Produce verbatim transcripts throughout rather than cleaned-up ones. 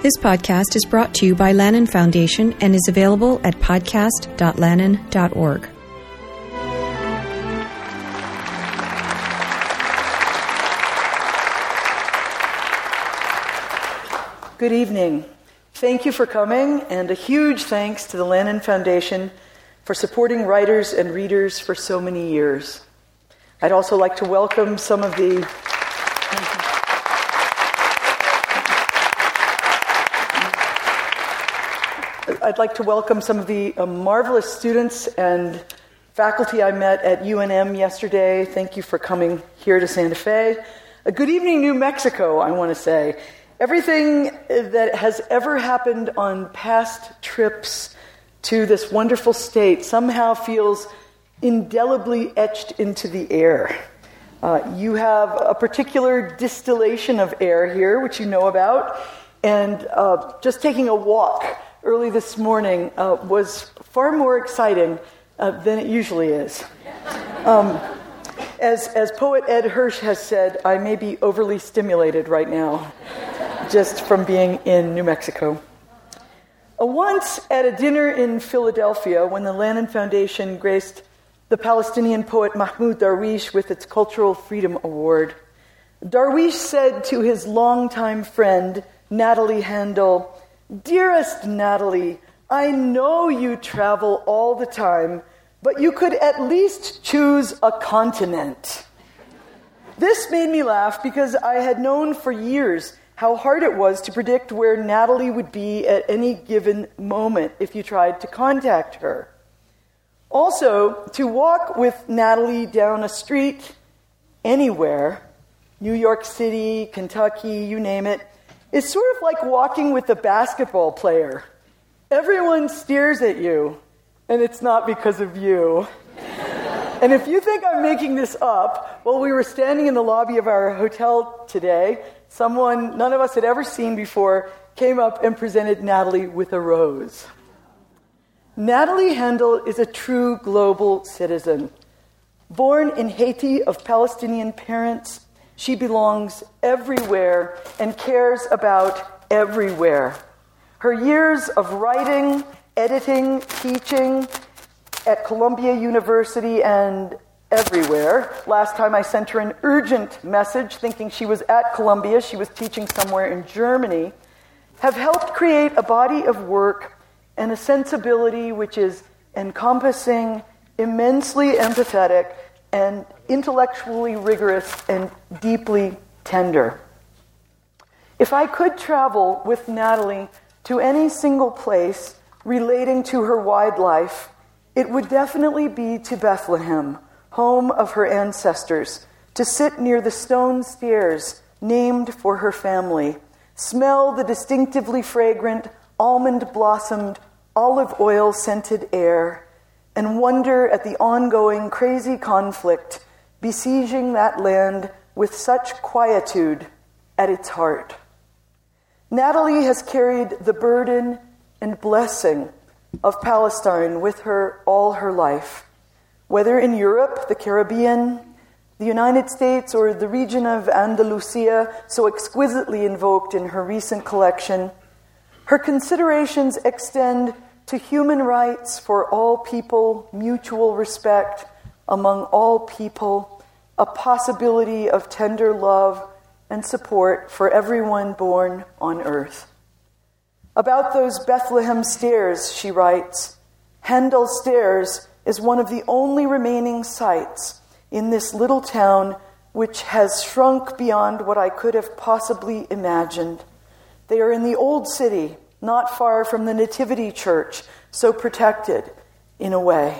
This podcast is brought to you by Lannan Foundation and is available at podcast dot lannan dot org. Good evening. Thank you for coming, and a huge thanks to the Lannan Foundation for supporting writers and readers for so many years. I'd also like to welcome some of the I'd like to welcome some of the uh, marvelous students and faculty I met at U N M yesterday. Thank you for coming here to Santa Fe. A good evening, New Mexico, I want to say. Everything that has ever happened on past trips to this wonderful state somehow feels indelibly etched into the air. Uh, you have a particular distillation of air here, which you know about, and uh, just taking a walk early this morning uh, was far more exciting uh, than it usually is. Um, as, as poet Ed Hirsch has said, I may be overly stimulated right now, just from being in New Mexico. Uh, once at a dinner in Philadelphia, when the Lannan Foundation graced the Palestinian poet Mahmoud Darwish with its Cultural Freedom Award, Darwish said to his longtime friend, Natalie Handel, "Dearest Natalie, I know you travel all the time, but you could at least choose a continent." This made me laugh because I had known for years how hard it was to predict where Natalie would be at any given moment if you tried to contact her. Also, to walk with Natalie down a street anywhere, New York City, Kentucky, you name it, is sort of like walking with a basketball player. Everyone stares at you, and it's not because of you. And if you think I'm making this up, while we were standing in the lobby of our hotel today, someone none of us had ever seen before came up and presented Natalie with a rose. Natalie Handel is a true global citizen. Born in Haiti of Palestinian parents, she belongs everywhere and cares about everywhere. Her years of writing, editing, teaching at Columbia University and everywhere. Last time I sent her an urgent message thinking she was at Columbia, she was teaching somewhere in Germany, have helped create a body of work and a sensibility which is encompassing, immensely empathetic, and intellectually rigorous and deeply tender. If I could travel with Natalie to any single place relating to her wide life, it would definitely be to Bethlehem, home of her ancestors, to sit near the stone stairs named for her family, smell the distinctively fragrant, almond-blossomed, olive oil-scented air, and wonder at the ongoing crazy conflict besieging that land with such quietude at its heart. Natalie has carried the burden and blessing of Palestine with her all her life, whether in Europe, the Caribbean, the United States, or the region of Andalusia, so exquisitely invoked in her recent collection. Her considerations extend to human rights for all people, mutual respect among all people, a possibility of tender love and support for everyone born on earth. About those Bethlehem stairs, she writes, Handel Stairs is one of the only remaining sites in this little town which has shrunk beyond what I could have possibly imagined. They are in the old city, not far from the Nativity Church, so protected in a way.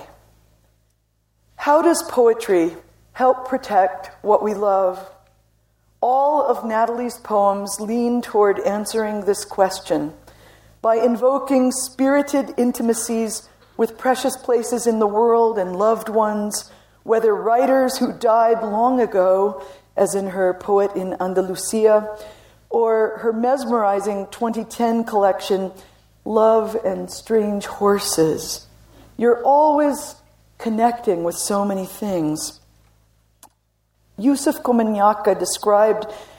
How does poetry help protect what we love? All of Natalie's poems lean toward answering this question by invoking spirited intimacies with precious places in the world and loved ones, whether writers who died long ago, as in her Poet in Andalusia, or her mesmerizing twenty ten collection, Love and Strange Horses. You're always connecting with so many things. Yusuf Komunyakaa described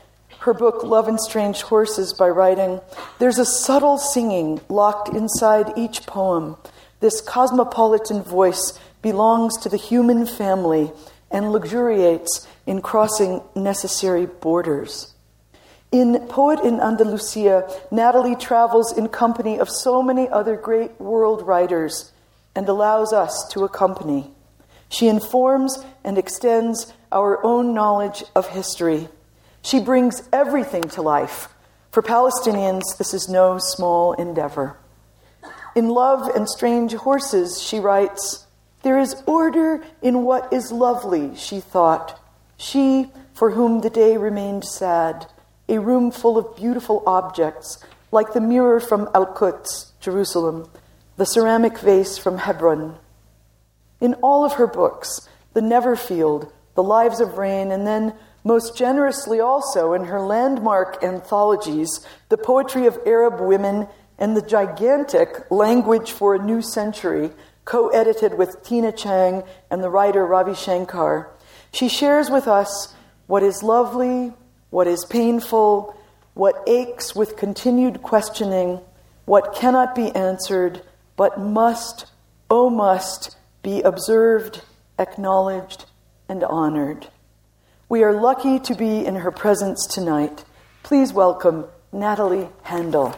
her book Love and Strange Horses by writing, "There's a subtle singing locked inside each poem. This cosmopolitan voice belongs to the human family and luxuriates in crossing necessary borders." In Poet in Andalusia, Natalie travels in company of so many other great world writers and allows us to accompany. She informs and extends our own knowledge of history. She brings everything to life. For Palestinians, this is no small endeavor. In Love and Strange Horses, she writes, "There is order in what is lovely," she thought. She, for whom the day remained sad, a room full of beautiful objects, like the mirror from Al-Quds, Jerusalem, the ceramic vase from Hebron. In all of her books, The Neverfield, The Lives of Rain, and then most generously also in her landmark anthologies, The Poetry of Arab Women and the gigantic Language for a New Century, co-edited with Tina Chang and the writer Ravi Shankar, she shares with us what is lovely, what is painful, what aches with continued questioning, what cannot be answered, but must, oh must, be observed, acknowledged, and honored. We are lucky to be in her presence tonight. Please welcome Natalie Handel.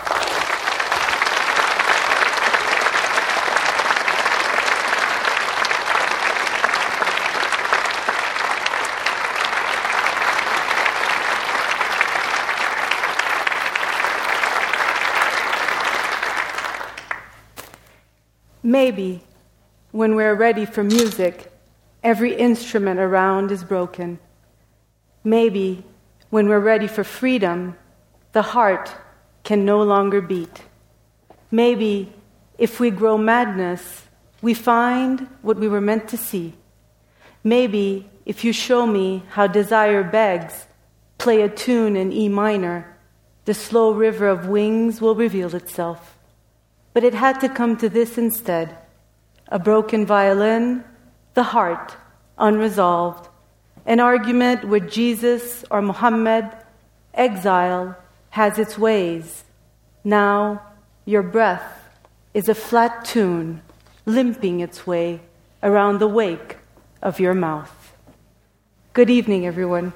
Maybe when we're ready for music, every instrument around is broken. Maybe when we're ready for freedom, the heart can no longer beat. Maybe if we grow madness, we find what we were meant to see. Maybe if you show me how desire begs, play a tune in E minor, the slow river of wings will reveal itself. But it had to come to this instead. A broken violin, the heart, unresolved. An argument with Jesus or Muhammad, exile has its ways. Now your breath is a flat tune, limping its way around the wake of your mouth. Good evening, everyone.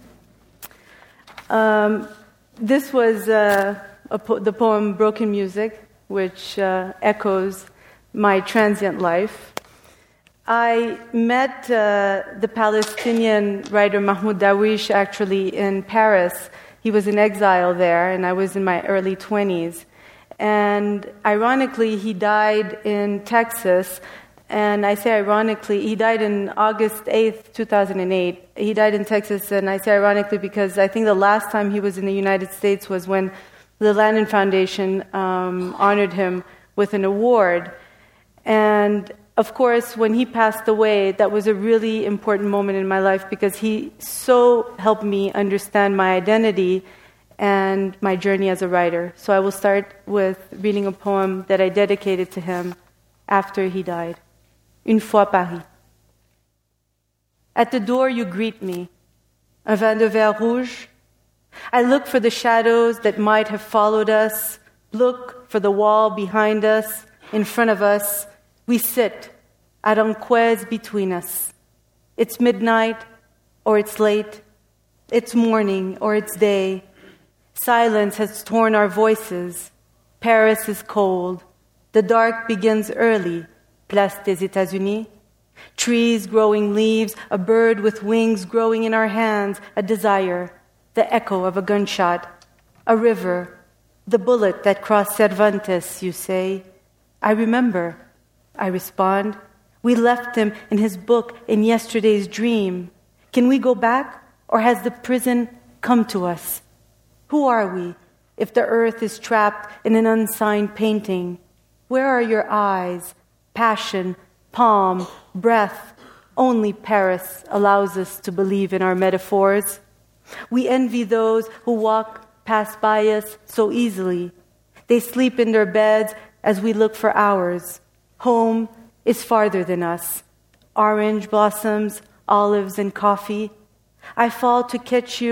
Um, this was uh, a po- the poem Broken Music, which uh, echoes my transient life. I met uh, the Palestinian writer Mahmoud Darwish actually in Paris. He was in exile there, and I was in my early twenties. And ironically, he died in Texas. And I say ironically, he died on August eighth, two thousand eight. He died in Texas, and I say ironically because I think the last time he was in the United States was when the Lannan Foundation um, honored him with an award. And of course, when he passed away, that was a really important moment in my life because he so helped me understand my identity and my journey as a writer. So I will start with reading a poem that I dedicated to him after he died. Une fois Paris. At the door you greet me, un vin de verre rouge. I look for the shadows that might have followed us, look for the wall behind us, in front of us. We sit, aranjuez between us. It's midnight, or it's late. It's morning, or it's day. Silence has torn our voices. Paris is cold. The dark begins early, Place des États-Unis. Trees growing leaves, a bird with wings growing in our hands, a desire. The echo of a gunshot, a river, the bullet that crossed Cervantes, you say. I remember, I respond. We left him in his book in yesterday's dream. Can we go back, or has the prison come to us? Who are we, if the earth is trapped in an unsigned painting? Where are your eyes, passion, palm, breath? Only Paris allows us to believe in our metaphors. We envy those who walk past by us so easily. They sleep in their beds as we look for ours. Home is farther than us. Orange blossoms, olives, and coffee. I fall to catch you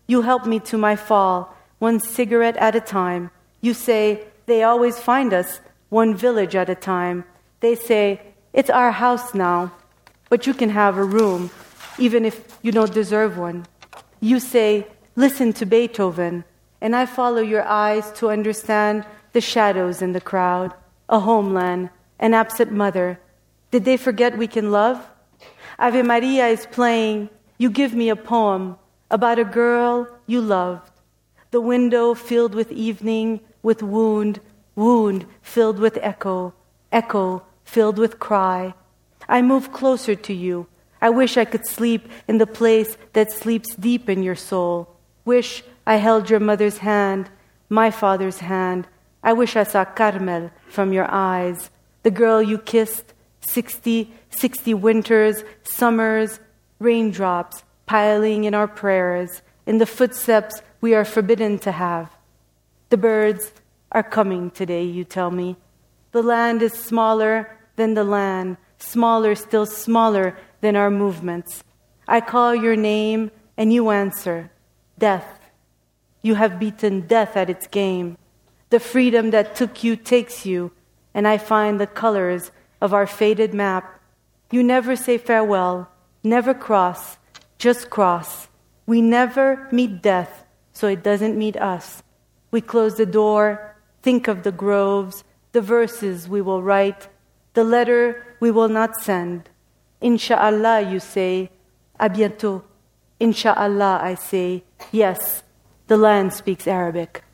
You help me to my fall, one cigarette at a time. You say, they always find us, one village at a time. They say, it's our house now, but you can have a room, even if you don't deserve one. You say, listen to Beethoven, and I follow your eyes to understand the shadows in the crowd, a homeland, an absent mother. Did they forget we can love? Ave Maria is playing. You give me a poem about a girl you loved. The window filled with evening, with wound, wound filled with echo, echo filled with cry. I move closer to you. I wish I could sleep in the place that sleeps deep in your soul. Wish I held your mother's hand, my father's hand. I wish I saw Carmel from your eyes, the girl you kissed, sixty, sixty winters, summers, raindrops piling in our prayers, in the footsteps we are forbidden to have. The birds are coming today, you tell me. The land is smaller than the land, smaller, still smaller than our movements. I call your name and you answer, death. You have beaten death at its game. The freedom that took you takes you, and I find the colors of our faded map. You never say farewell, never cross, just cross. We never meet death, so it doesn't meet us. We close the door, think of the groves, the verses we will write, the letter we will not send. Insha'Allah, you say, à bientôt. Insha'Allah, I say, yes, the land speaks Arabic.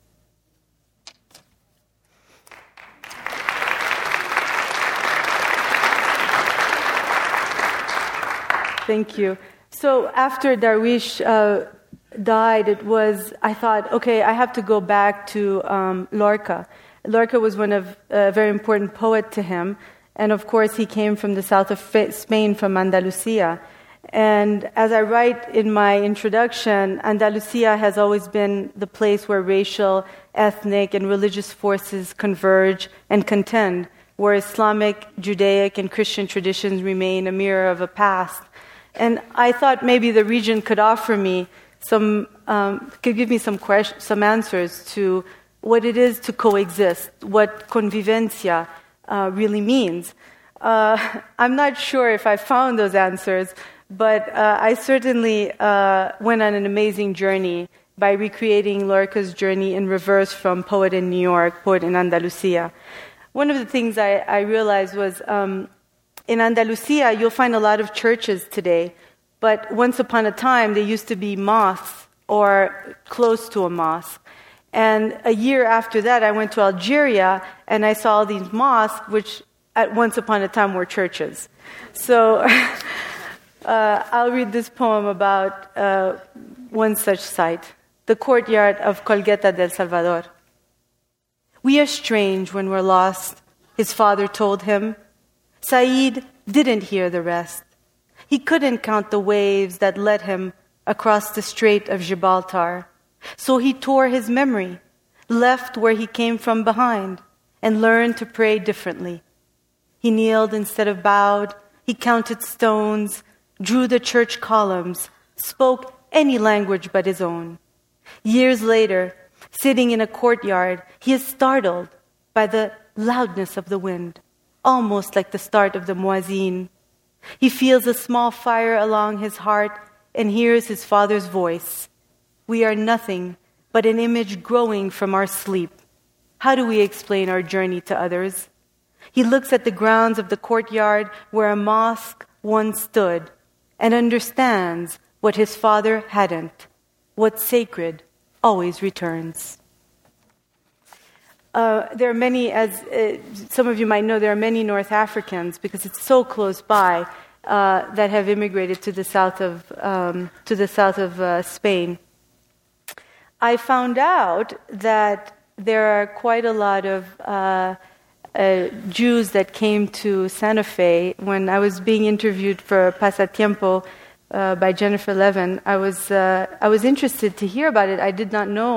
Thank you. So after Darwish uh, died, it was, I thought, okay, I have to go back to um, Lorca. Lorca was one of a very important poet to him. And of course, he came from the south of Spain, from Andalusia. And as I write in my introduction, Andalusia has always been the place where racial, ethnic, and religious forces converge and contend, where Islamic, Judaic, and Christian traditions remain a mirror of a past. And I thought maybe the region could offer me some, um, could give me some questions, some answers to what it is to coexist, what convivencia uh, really means. Uh, I'm not sure if I found those answers, but uh, I certainly uh, went on an amazing journey by recreating Lorca's journey in reverse from Poet in New York, Poet in Andalusia. One of the things I, I realized was um, in Andalusia, you'll find a lot of churches today, but once upon a time, they used to be mosques or close to a mosque. And a year after that, I went to Algeria, and I saw these mosques, which at once upon a time were churches. So uh, I'll read this poem about uh, one such site, the courtyard of Colgueta del Salvador. We are strange when we're lost, his father told him. Said didn't hear the rest. He couldn't count the waves that led him across the Strait of Gibraltar. So he tore his memory, left where he came from behind, and learned to pray differently. He kneeled instead of bowed. He counted stones, drew the church columns, spoke any language but his own. Years later, sitting in a courtyard, he is startled by the loudness of the wind, almost like the start of the muezzin. He feels a small fire along his heart and hears his father's voice. We are nothing but an image growing from our sleep. How do we explain our journey to others? He looks at the grounds of the courtyard where a mosque once stood and understands what his father hadn't. What's sacred always returns. Uh, there are many, as uh, some of you might know, there are many North Africans, because it's so close by, uh, that have immigrated to the south of um, to the south of uh, Spain. I found out that there are quite a lot of uh, uh, Jews that came to Santa Fe. When I was being interviewed for Pasatiempo uh, by Jennifer Levin, I was uh, I was interested to hear about it. I did not know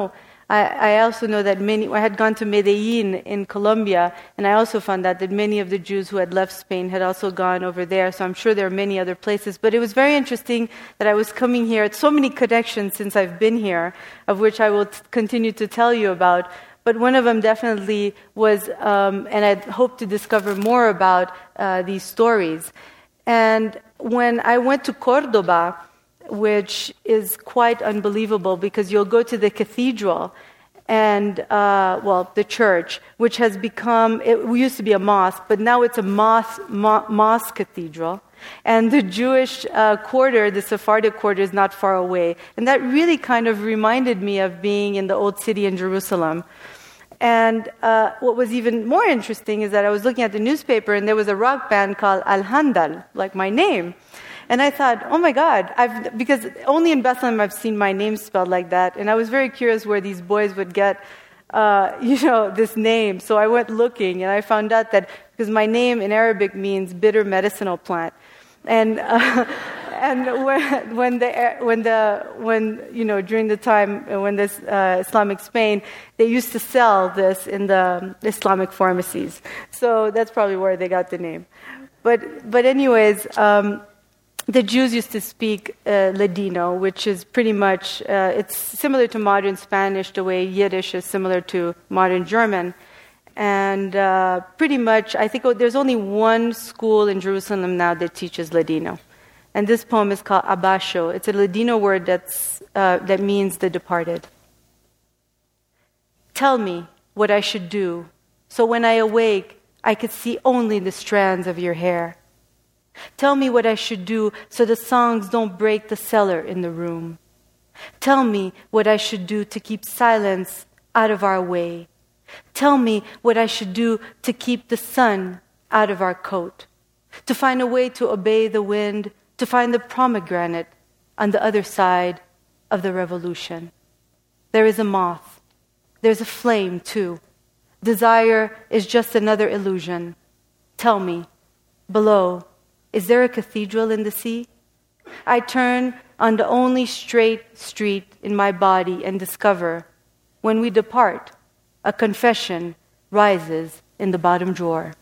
I, I also know that many, I had gone to Medellin in Colombia, and I also found out that many of the Jews who had left Spain had also gone over there, so I'm sure there are many other places. But it was very interesting that I was coming here. It's so many connections since I've been here, of which I will t- continue to tell you about. But one of them definitely was, um, and I'd hoped to discover more about uh, these stories. And when I went to Cordoba, which is quite unbelievable because you'll go to the cathedral and, uh, well, the church, which has become, it used to be a mosque, but now it's a mosque, mo- mosque cathedral. And the Jewish uh, quarter, the Sephardic quarter, is not far away. And that really kind of reminded me of being in the old city in Jerusalem. And uh, what was even more interesting is that I was looking at the newspaper and there was a rock band called Al-Handal, like my name. And I thought, oh my God, I've, because only in Bethlehem I've seen my name spelled like that. And I was very curious where these boys would get, uh, you know, this name. So I went looking and I found out that, because my name in Arabic means bitter medicinal plant. And, uh, and when, when the, when the, when, you know, during the time when this uh, Islamic Spain, they used to sell this in the Islamic pharmacies. So that's probably where they got the name. But, but anyways, um, the Jews used to speak uh, Ladino, which is pretty much, uh, it's similar to modern Spanish, the way Yiddish is similar to modern German. And uh, pretty much, I think there's only one school in Jerusalem now that teaches Ladino. And this poem is called Abasho. It's a Ladino word that's, uh, that means the departed. Tell me what I should do, so when I awake, I could see only the strands of your hair. Tell me what I should do so the songs don't break the cellar in the room. Tell me what I should do to keep silence out of our way. Tell me what I should do to keep the sun out of our coat, to find a way to obey the wind, to find the pomegranate on the other side of the revolution. There is a moth. There's a flame, too. Desire is just another illusion. Tell me, below, is there a cathedral in the sea? I turn on the only straight street in my body and discover, when we depart, a confession rises in the bottom drawer.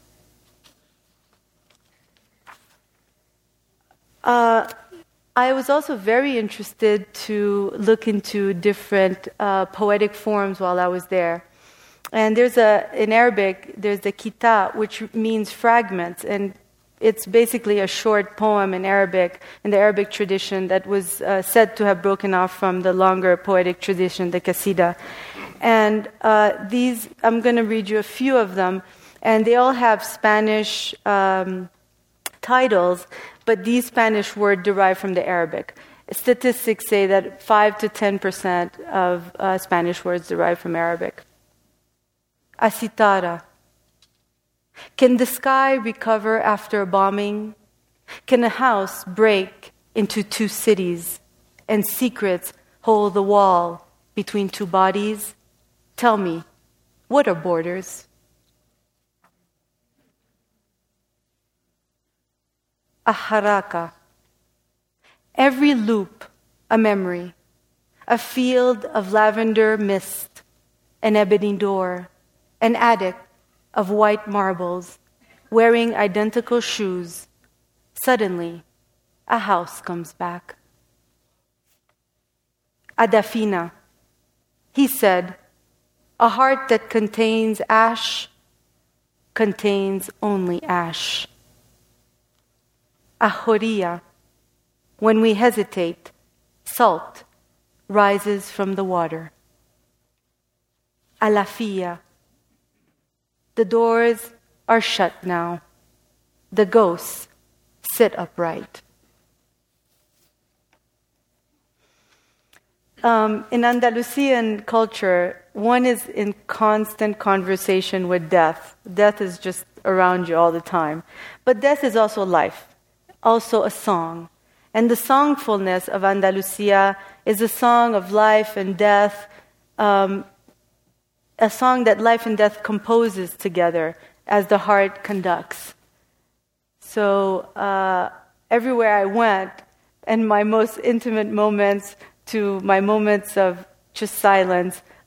Uh, I was also very interested to look into different uh, poetic forms while I was there. And there's a, in Arabic, there's the kita, which means fragments, and it's basically a short poem in Arabic, in the Arabic tradition, that was uh, said to have broken off from the longer poetic tradition, the Qasida. And uh, these, I'm going to read you a few of them, and they all have Spanish um, titles, but these Spanish words derive from the Arabic. Statistics say that five to ten percent of uh, Spanish words derive from Arabic. Asitara. Can the sky recover after a bombing? Can a house break into two cities and secrets hold the wall between two bodies? Tell me, what are borders? Aharaka. Every loop, a memory, a field of lavender mist, an ebony door, an attic of white marbles, wearing identical shoes. Suddenly, a house comes back. Adafina. He said, a heart that contains ash contains only ash. Ahoria. When we hesitate, salt rises from the water. Alafia. The doors are shut now. The ghosts sit upright. Um, in Andalusian culture, one is in constant conversation with death. Death is just around you all the time. But death is also life, also a song. And the songfulness of Andalusia is a song of life and death, um, a song that life and death composes together as the heart conducts. So uh, everywhere I went, and my most intimate moments to my moments of just silence,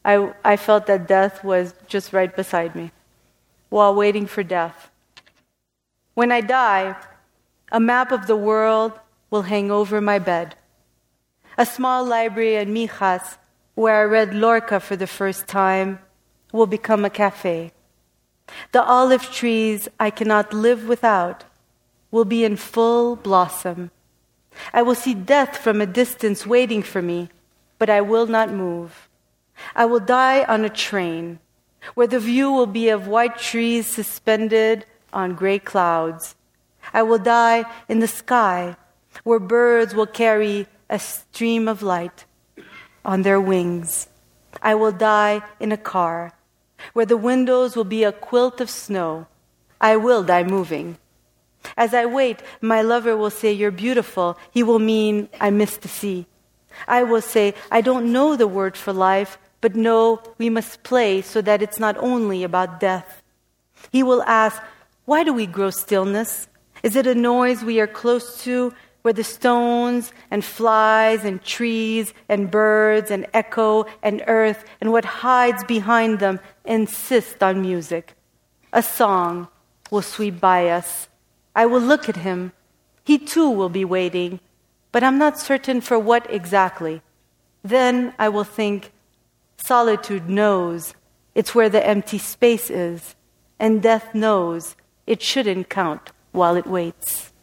I, I felt that death was just right beside me while waiting for death. When I die, a map of the world will hang over my bed. A small library in Mijas, where I read Lorca for the first time, will become a cafe. The olive trees I cannot live without will be in full blossom. I will see death from a distance waiting for me, but I will not move. I will die on a train, where the view will be of white trees suspended on gray clouds. I will die in the sky, where birds will carry a stream of light on their wings. I will die in a car, where the windows will be a quilt of snow. I will die moving. As I wait, my lover will say, "You're beautiful." He will mean, "I miss the sea." I will say, "I don't know the word for life, but know we must play so that it's not only about death." He will ask, "Why do we grow stillness? Is it a noise we are close to, where the stones and flies and trees and birds and echo and earth and what hides behind them insist on music? A song will sweep by us. I will look at him. He too will be waiting, but I'm not certain for what exactly. Then I will think, solitude knows it's where the empty space is, and death knows it shouldn't count while it waits."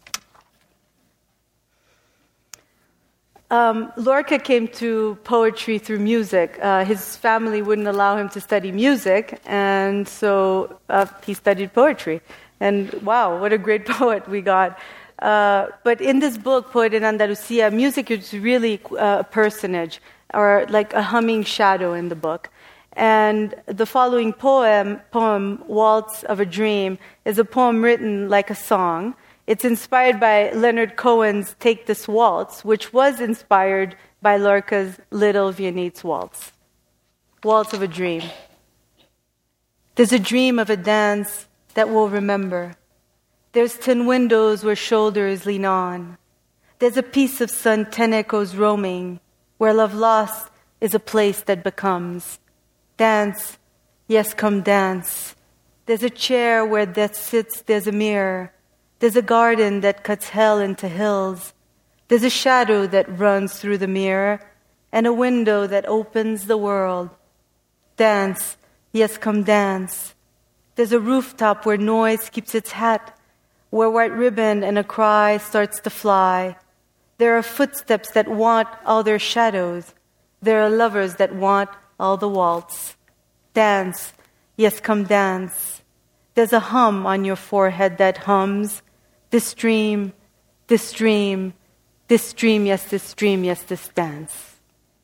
Um, Lorca came to poetry through music. Uh, his family wouldn't allow him to study music, and so uh, he studied poetry. And wow, what a great poet we got. Uh, but in this book, Poet in Andalusia, music is really uh, a personage, or like a humming shadow in the book. And the following poem, poem, Waltz of a Dream, is a poem written like a song. It's inspired by Leonard Cohen's Take This Waltz, which was inspired by Lorca's Little Viennese Waltz. Waltz of a Dream. There's a dream of a dance that we'll remember. There's tin windows where shoulders lean on. There's a piece of sun ten echoes roaming, where love lost is a place that becomes. Dance, yes, come dance. There's a chair where death sits, there's a mirror. There's a garden that cuts hell into hills. There's a shadow that runs through the mirror, and a window that opens the world. Dance, yes, come dance. There's a rooftop where noise keeps its hat, where white ribbon and a cry starts to fly. There are footsteps that want all their shadows. There are lovers that want all the waltz. Dance, yes, come dance. There's a hum on your forehead that hums. This dream, this dream, this dream, yes, this dream, yes, this dance.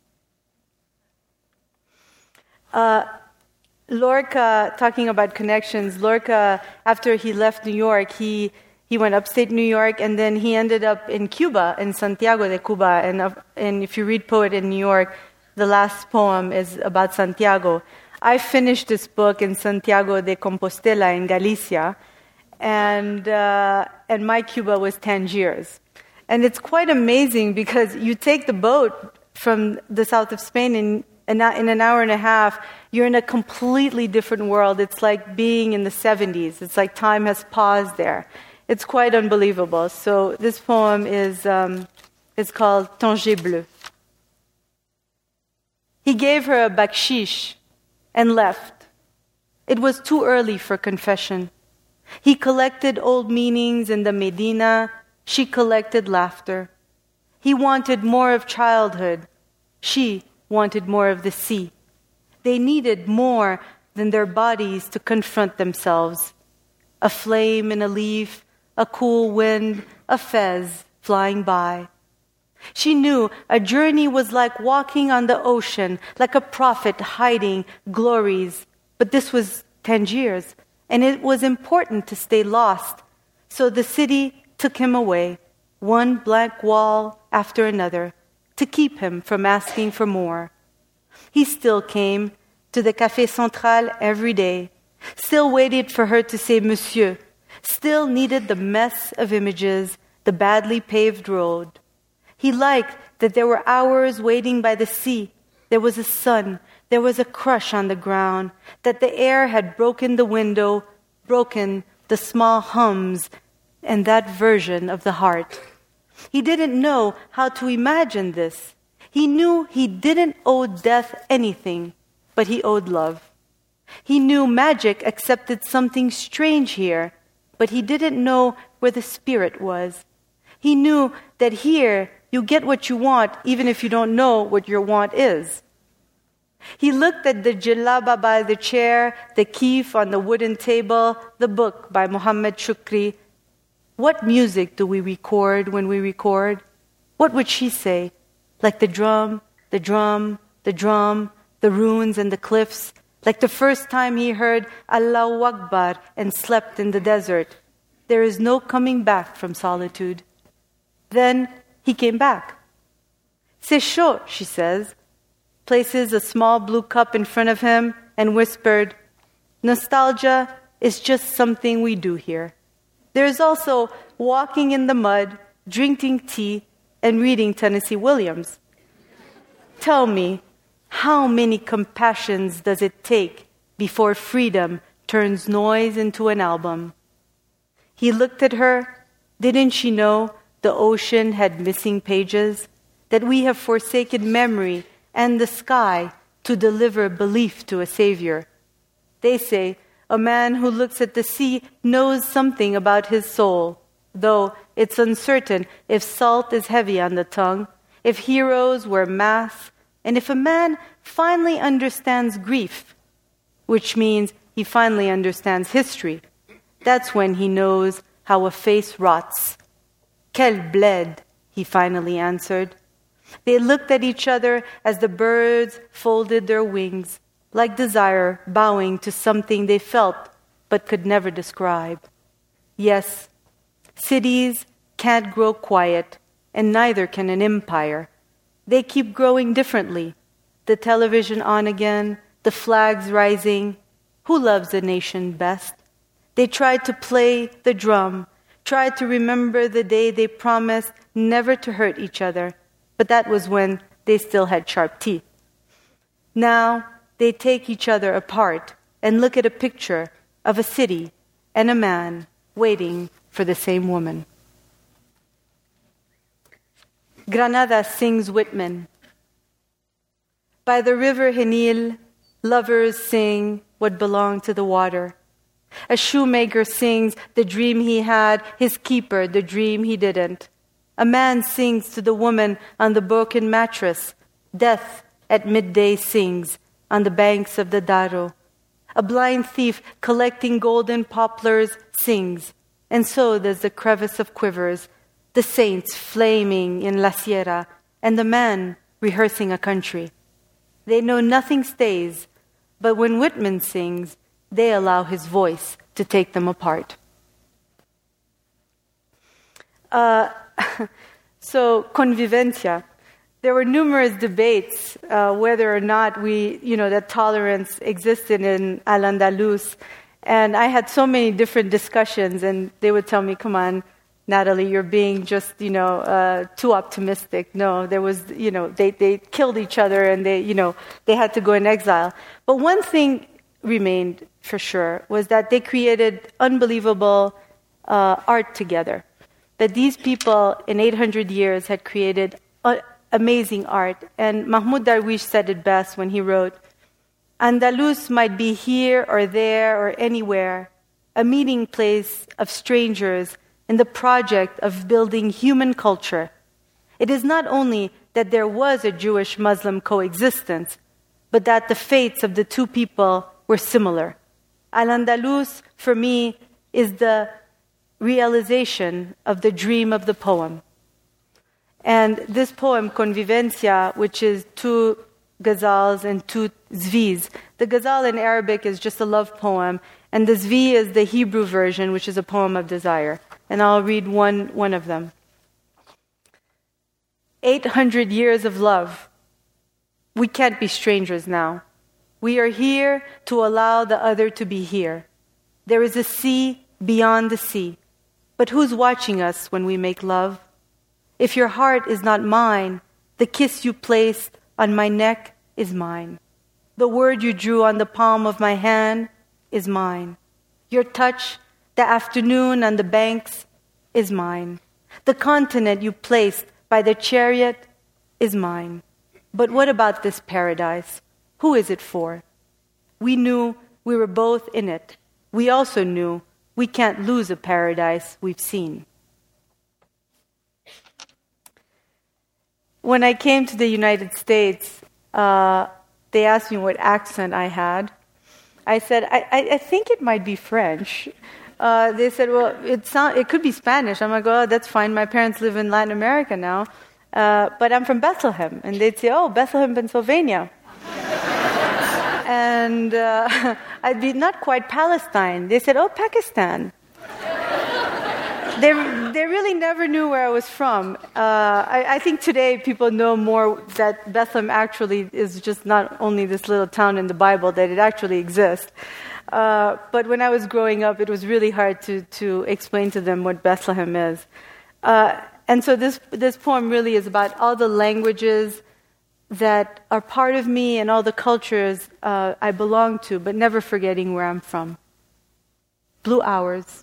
Uh, Lorca, talking about connections, Lorca, after he left New York, he, he went upstate New York, and then he ended up in Cuba, in Santiago de Cuba. And, uh, and if you read Poet in New York, the last poem is about Santiago. I finished this book in Santiago de Compostela in Galicia, and, uh, and my Cuba was Tangiers. And it's quite amazing because you take the boat from the south of Spain and And in an hour and a half, you're in a completely different world. It's like being in the seventies. It's like time has paused there. It's quite unbelievable. So this poem is um, is called Tangier Bleu. He gave her a bakshish and left. It was too early for confession. He collected old meanings in the Medina. She collected laughter. He wanted more of childhood. She wanted more of the sea. They needed more than their bodies to confront themselves. A flame in a leaf, a cool wind, a fez flying by. She knew a journey was like walking on the ocean, like a prophet hiding glories. But this was Tangiers, and it was important to stay lost. So the city took him away, one blank wall after another, to keep him from asking for more. He still came to the Café Central every day, still waited for her to say monsieur, still needed the mess of images, the badly paved road. He liked that there were hours waiting by the sea. There was a sun, There was a crush on the ground, that the air had broken the window, broken the small hums, and that version of the heart. He didn't know how to imagine this. He knew he didn't owe death anything, but he owed love. He knew magic accepted something strange here, but he didn't know where the spirit was. He knew that here you get what you want even if you don't know what your want is. He looked at the jilaba by the chair, the kif on the wooden table, the book by Muhammad Shukri. What music do we record when we record? What would she say? Like the drum, the drum, the drum, the ruins and the cliffs, like the first time he heard Allahu Akbar and slept in the desert. There is no coming back from solitude. Then he came back. C'est chaud, she says, places a small blue cup in front of him and whispered, nostalgia is just something we do here. There is also walking in the mud, drinking tea, and reading Tennessee Williams. Tell me, how many compassions does it take before freedom turns noise into an album? He looked at her. Didn't she know the ocean had missing pages? That we have forsaken memory and the sky to deliver belief to a savior? They say a man who looks at the sea knows something about his soul, though it's uncertain if salt is heavy on the tongue, if heroes wear masks, and if a man finally understands grief, which means he finally understands history. That's when he knows how a face rots. Quel bled, he finally answered. They looked at each other as the birds folded their wings, like desire bowing to something they felt but could never describe. Yes, cities can't grow quiet, and neither can an empire. They keep growing differently. The television on again, the flags rising. Who loves a nation best? They tried to play the drum, tried to remember the day they promised never to hurt each other, but that was when they still had sharp teeth. Now they take each other apart and look at a picture of a city and a man waiting for the same woman. Granada sings Whitman. By the river Genil, lovers sing what belonged to the water. A shoemaker sings the dream he had, his keeper the dream he didn't. A man sings to the woman on the broken mattress. Death at midday sings on the banks of the Daro. A blind thief collecting golden poplars sings, and so does the crevice of quivers, the saints flaming in La Sierra, and the man rehearsing a country. They know nothing stays, but when Whitman sings, they allow his voice to take them apart. Uh, so, convivencia. There were numerous debates uh, whether or not we, you know, that tolerance existed in Al-Andalus. And I had so many different discussions, and they would tell me, come on, Natalie, you're being just, you know, uh, too optimistic. No, there was, you know, they, they killed each other and they, you know, they had to go in exile. But one thing remained for sure was that they created unbelievable uh, art together. That these people in eight hundred years had created uh, amazing art. And Mahmoud Darwish said it best when he wrote, Andalus might be here or there or anywhere, a meeting place of strangers in the project of building human culture. It is not only that there was a Jewish-Muslim coexistence, but that the fates of the two people were similar. Al-Andalus, for me, is the realization of the dream of the poem. And this poem, Convivencia, which is two ghazals and two zvis. The ghazal in Arabic is just a love poem, and the zvi is the Hebrew version, which is a poem of desire. And I'll read one, one of them. Eight hundred years of love. We can't be strangers now. We are here to allow the other to be here. There is a sea beyond the sea. But who's watching us when we make love? If your heart is not mine, the kiss you placed on my neck is mine. The word you drew on the palm of my hand is mine. Your touch, the afternoon on the banks, is mine. The continent you placed by the chariot is mine. But what about this paradise? Who is it for? We knew we were both in it. We also knew we can't lose a paradise we've seen. When I came to the United States, uh, they asked me what accent I had. I said, I, I, I think it might be French. Uh, they said, well, it, sound, it could be Spanish. I'm like, oh, that's fine. My parents live in Latin America now. Uh, but I'm from Bethlehem. And they'd say, oh, Bethlehem, Pennsylvania. And uh, I'd be not quite Palestine. They said, oh, Pakistan. They, they really never knew where I was from. Uh, I, I think today people know more that Bethlehem actually is just not only this little town in the Bible, that it actually exists. Uh, but when I was growing up, it was really hard to, to explain to them what Bethlehem is. Uh, and so this, this poem really is about all the languages that are part of me and all the cultures uh, I belong to, but never forgetting where I'm from. Blue hours.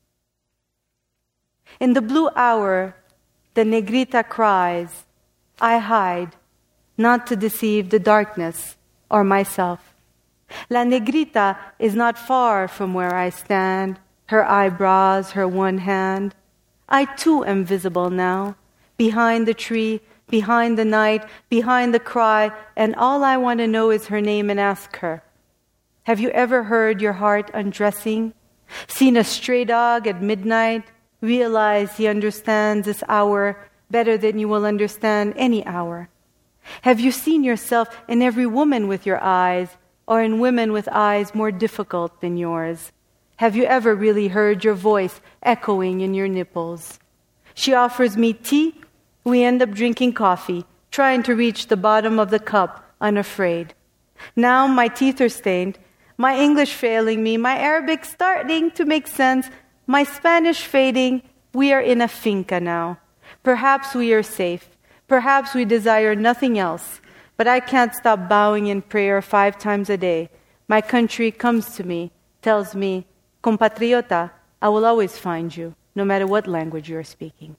In the blue hour, the negrita cries, I hide, not to deceive the darkness or myself. La negrita is not far from where I stand, her eyebrows, her one hand. I too am visible now, behind the tree, behind the night, behind the cry, and all I want to know is her name and ask her. Have you ever heard your heart undressing? Seen a stray dog at midnight? Realize he understands this hour better than you will understand any hour. Have you seen yourself in every woman with your eyes, or in women with eyes more difficult than yours? Have you ever really heard your voice echoing in your nipples? She offers me tea. We end up drinking coffee, trying to reach the bottom of the cup, unafraid. Now my teeth are stained, my English failing me, my Arabic starting to make sense, my Spanish fading. We are in a finca now. Perhaps we are safe. Perhaps we desire nothing else. But I can't stop bowing in prayer five times a day. My country comes to me, tells me, compatriota, I will always find you, no matter what language you are speaking.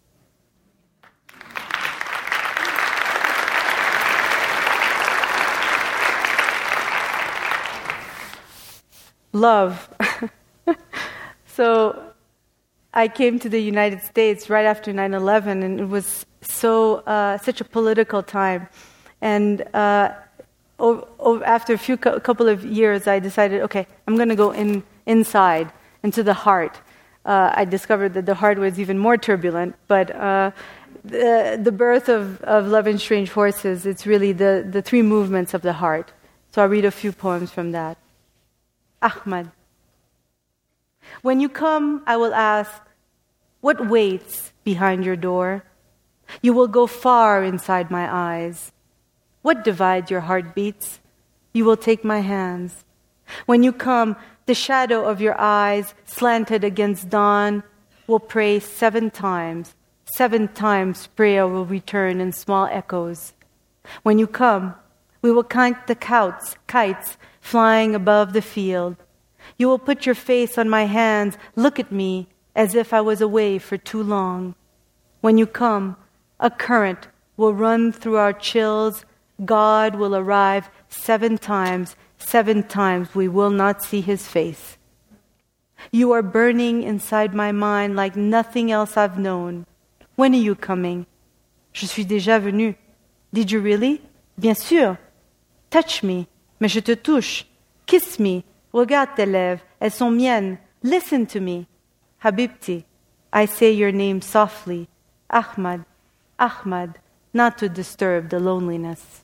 Love. So I came to the United States right after nine eleven, and it was so uh, such a political time. And uh, o- o- after a few co- couple of years, I decided, okay, I'm going to go in inside, into the heart. Uh, I discovered that the heart was even more turbulent, but uh, the, the birth of, of Love and Strange Horses, it's really the, the three movements of the heart. So I'll read a few poems from that. Ahmad. When you come, I will ask, what waits behind your door? You will go far inside my eyes. What divides your heartbeats? You will take my hands. When you come, the shadow of your eyes, slanted against dawn, will pray seven times. Seven times prayer will return in small echoes. When you come, we will count the kites, kites flying above the field. You will put your face on my hands, look at me as if I was away for too long. When you come, a current will run through our chills. God will arrive seven times. Seven times we will not see his face. You are burning inside my mind like nothing else I've known. When are you coming? Je suis déjà venu. Did you really? Bien sûr. Touch me, mais je te touche. Kiss me. Regarde tes lèvres, elles sont miennes. Listen to me. Habibti, I say your name softly. Ahmad, Ahmad, not to disturb the loneliness.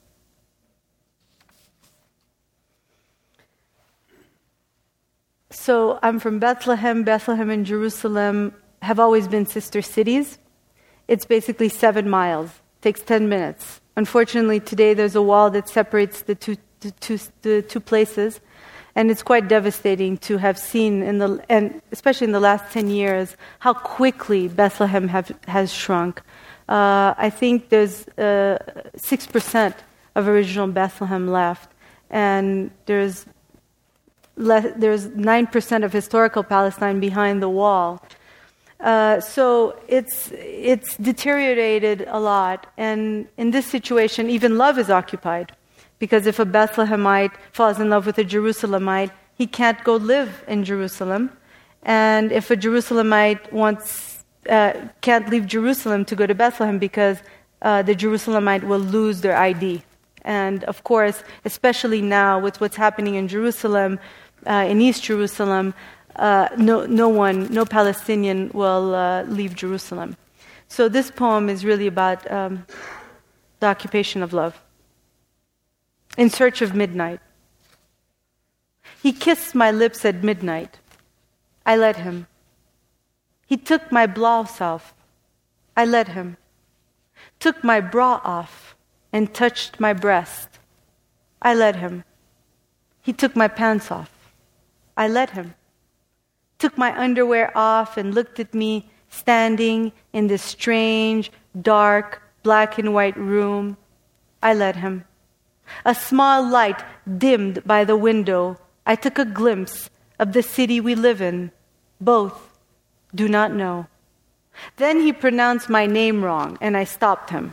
So I'm from Bethlehem. Bethlehem and Jerusalem have always been sister cities. It's basically seven miles. It takes ten minutes. Unfortunately, today there's a wall that separates the two, the two, the two places. And it's quite devastating to have seen, in the, and especially in the last ten years, how quickly Bethlehem have, has shrunk. Uh, I think there's uh, six percent of original Bethlehem left. and there's le- there's nine percent of historical Palestine behind the wall. Uh, so it's it's deteriorated a lot, and in this situation, even love is occupied, because if a Bethlehemite falls in love with a Jerusalemite, he can't go live in Jerusalem, and if a Jerusalemite wants uh, can't leave Jerusalem to go to Bethlehem because uh, the Jerusalemite will lose their I D. And of course, especially now with what's happening in Jerusalem, uh, in East Jerusalem. Uh, no, no one, no Palestinian will uh, leave Jerusalem. So this poem is really about um, the occupation of love. In search of midnight. He kissed my lips at midnight. I let him. He took my blouse off. I let him. Took my bra off and touched my breast. I let him. He took my pants off. I let him. Took my underwear off and looked at me standing in this strange, dark, black and white room. I let him. A small light dimmed by the window. I took a glimpse of the city we live in. Both do not know. Then he pronounced my name wrong, and I stopped him.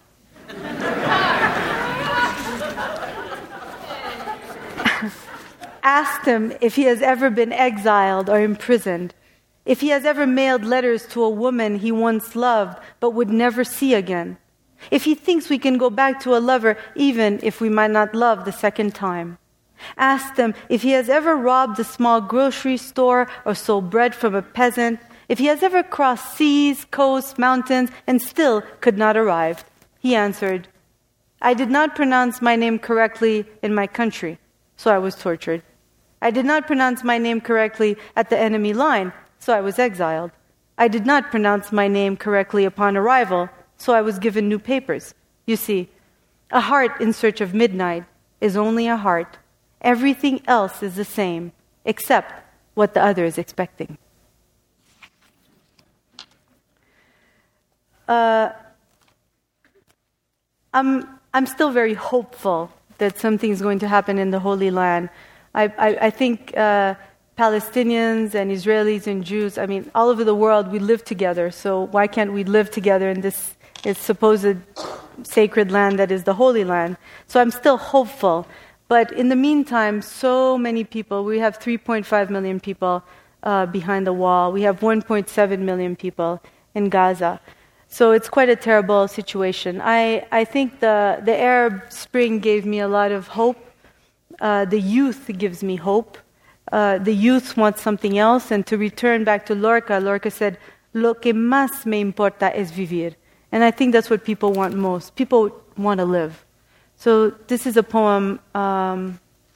Asked him if he has ever been exiled or imprisoned, if he has ever mailed letters to a woman he once loved but would never see again, if he thinks we can go back to a lover even if we might not love the second time. Asked him if he has ever robbed a small grocery store or sold bread from a peasant, if he has ever crossed seas, coasts, mountains, and still could not arrive. He answered, I did not pronounce my name correctly in my country, so I was tortured. I did not pronounce my name correctly at the enemy line, so I was exiled. I did not pronounce my name correctly upon arrival, so I was given new papers. You see, a heart in search of midnight is only a heart. Everything else is the same, except what the other is expecting. Uh, I'm, I'm still very hopeful that something is going to happen in the Holy Land. I, I, I think uh, Palestinians and Israelis and Jews, I mean, all over the world we live together, so why can't we live together in this, this supposed sacred land that is the Holy Land? So I'm still hopeful. But in the meantime, so many people, we have three point five million people uh, behind the wall. We have one point seven million people in Gaza. So it's quite a terrible situation. I, I think the, the Arab Spring gave me a lot of hope. Uh, the youth gives me hope. Uh, the youth want something else. And to return back to Lorca, Lorca said, Lo que más me importa es vivir. And I think that's what people want most. People want to live. So this is a poem um,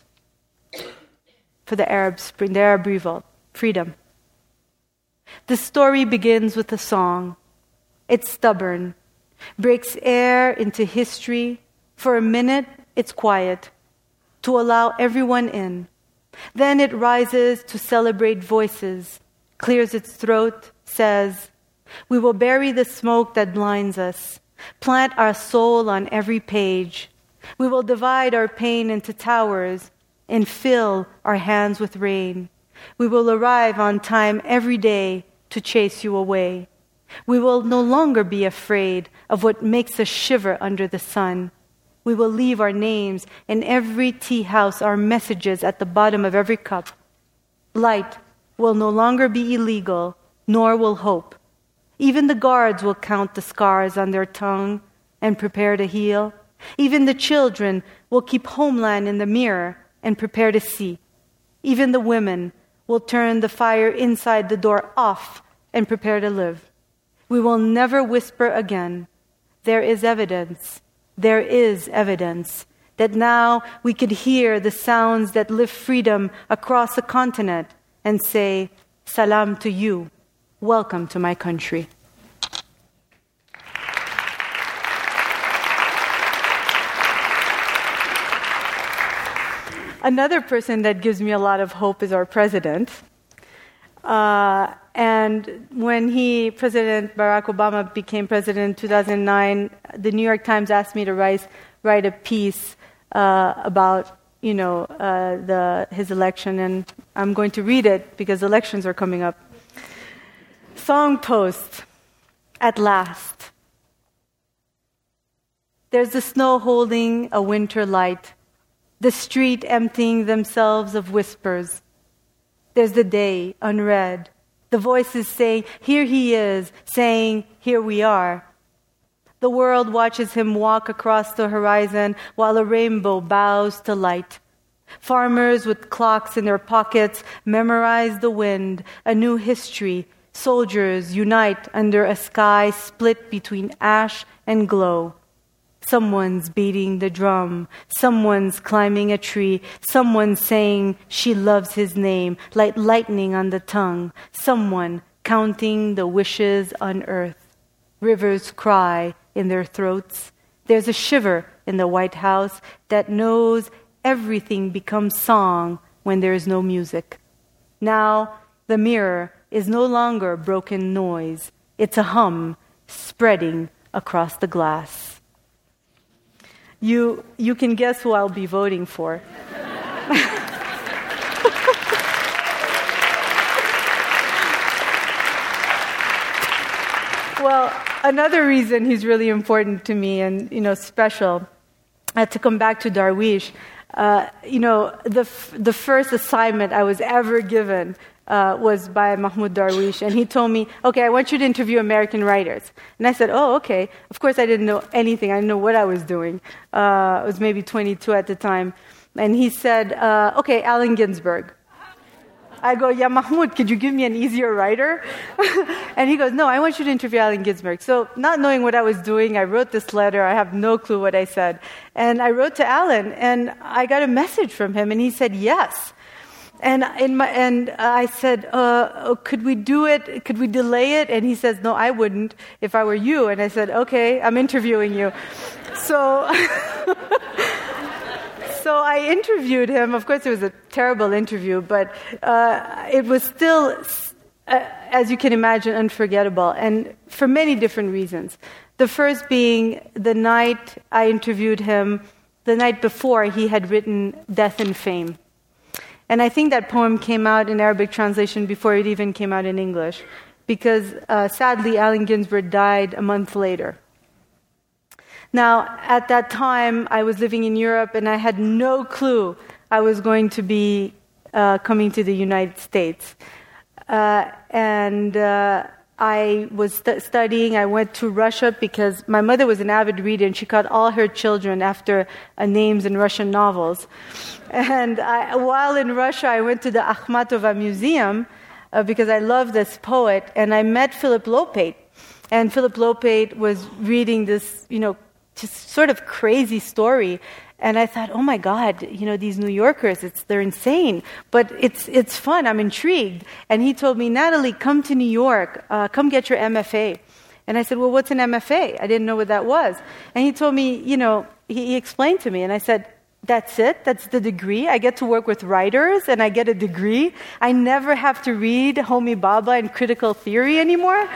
for the Arab Spring, the Arab Revolt, freedom. The story begins with a song. It's stubborn, breaks air into history. For a minute, it's quiet, to allow everyone in. Then it rises to celebrate voices, clears its throat, says, we will bury the smoke that blinds us, plant our soul on every page. We will divide our pain into towers and fill our hands with rain. We will arrive on time every day to chase you away. We will no longer be afraid of what makes us shiver under the sun. We will leave our names in every tea house, our messages at the bottom of every cup. Light will no longer be illegal, nor will hope. Even the guards will count the scars on their tongue and prepare to heal. Even the children will keep homeland in the mirror and prepare to see. Even the women will turn the fire inside the door off and prepare to live. We will never whisper again. There is evidence, there is evidence that now we could hear the sounds that lift freedom across a continent and say, Salam to you, welcome to my country. Another person that gives me a lot of hope is our president. Uh, and when he, President Barack Obama, became president in two thousand nine, the New York Times asked me to write, write a piece uh, about you know, uh, the his election, and I'm going to read it because elections are coming up. Song post. At last. There's the snow holding a winter light, the street emptying themselves of whispers. There's the day unread, the voices saying, here he is, saying, here we are. The world watches him walk across the horizon while a rainbow bows to light. Farmers with clocks in their pockets memorize the wind, a new history. Soldiers unite under a sky split between ash and glow. Someone's beating the drum. Someone's climbing a tree. Someone's saying she loves his name, like lightning on the tongue. Someone counting the wishes on earth. Rivers cry in their throats. There's a shiver in the White House that knows everything becomes song when there is no music. Now, the mirror is no longer broken noise. It's a hum spreading across the glass. You, you can guess who I'll be voting for. Well, another reason he's really important to me and, you know, special, uh, to come back to Darwish, uh, you know, the, f- the first assignment I was ever given Uh, was by Mahmoud Darwish, and he told me, okay, I want you to interview American writers. And I said, oh, okay. Of course, I didn't know anything. I didn't know what I was doing. Uh, I was maybe twenty-two at the time. And he said, uh, okay, Allen Ginsberg. I go, yeah, Mahmoud, could you give me an easier writer? And he goes, no, I want you to interview Allen Ginsberg. So not knowing what I was doing, I wrote this letter. I have no clue what I said. And I wrote to Allen, and I got a message from him, and he said, yes. And in my and I said, uh, oh, could we do it? Could we delay it? And he says, no, I wouldn't if I were you. And I said, okay, I'm interviewing you. So, so I interviewed him. Of course, it was a terrible interview, but uh, it was still, uh, as you can imagine, unforgettable, and for many different reasons. The first being the night I interviewed him, the night before he had written Death and Fame. And I think that poem came out in Arabic translation before it even came out in English, because uh, sadly, Allen Ginsberg died a month later. Now, at that time, I was living in Europe, and I had no clue I was going to be uh, coming to the United States. Uh, and uh, I was st- studying. I went to Russia because my mother was an avid reader, and she called all her children after uh, names in Russian novels. And I, while in Russia, I went to the Akhmatova Museum uh, because I love this poet, and I met Philip Lopate. And Philip Lopate was reading this, you know, just sort of crazy story. And I thought, oh my God, you know, these New Yorkers, it's, they're insane. But it's it's fun, I'm intrigued. And he told me, Natalie, come to New York, uh, come get your M F A. And I said, well, what's an M F A? I didn't know what that was. And he told me, you know, he, he explained to me, and I said, that's it? That's the degree? I get to work with writers and I get a degree? I never have to read Homi Bhabha and critical theory anymore?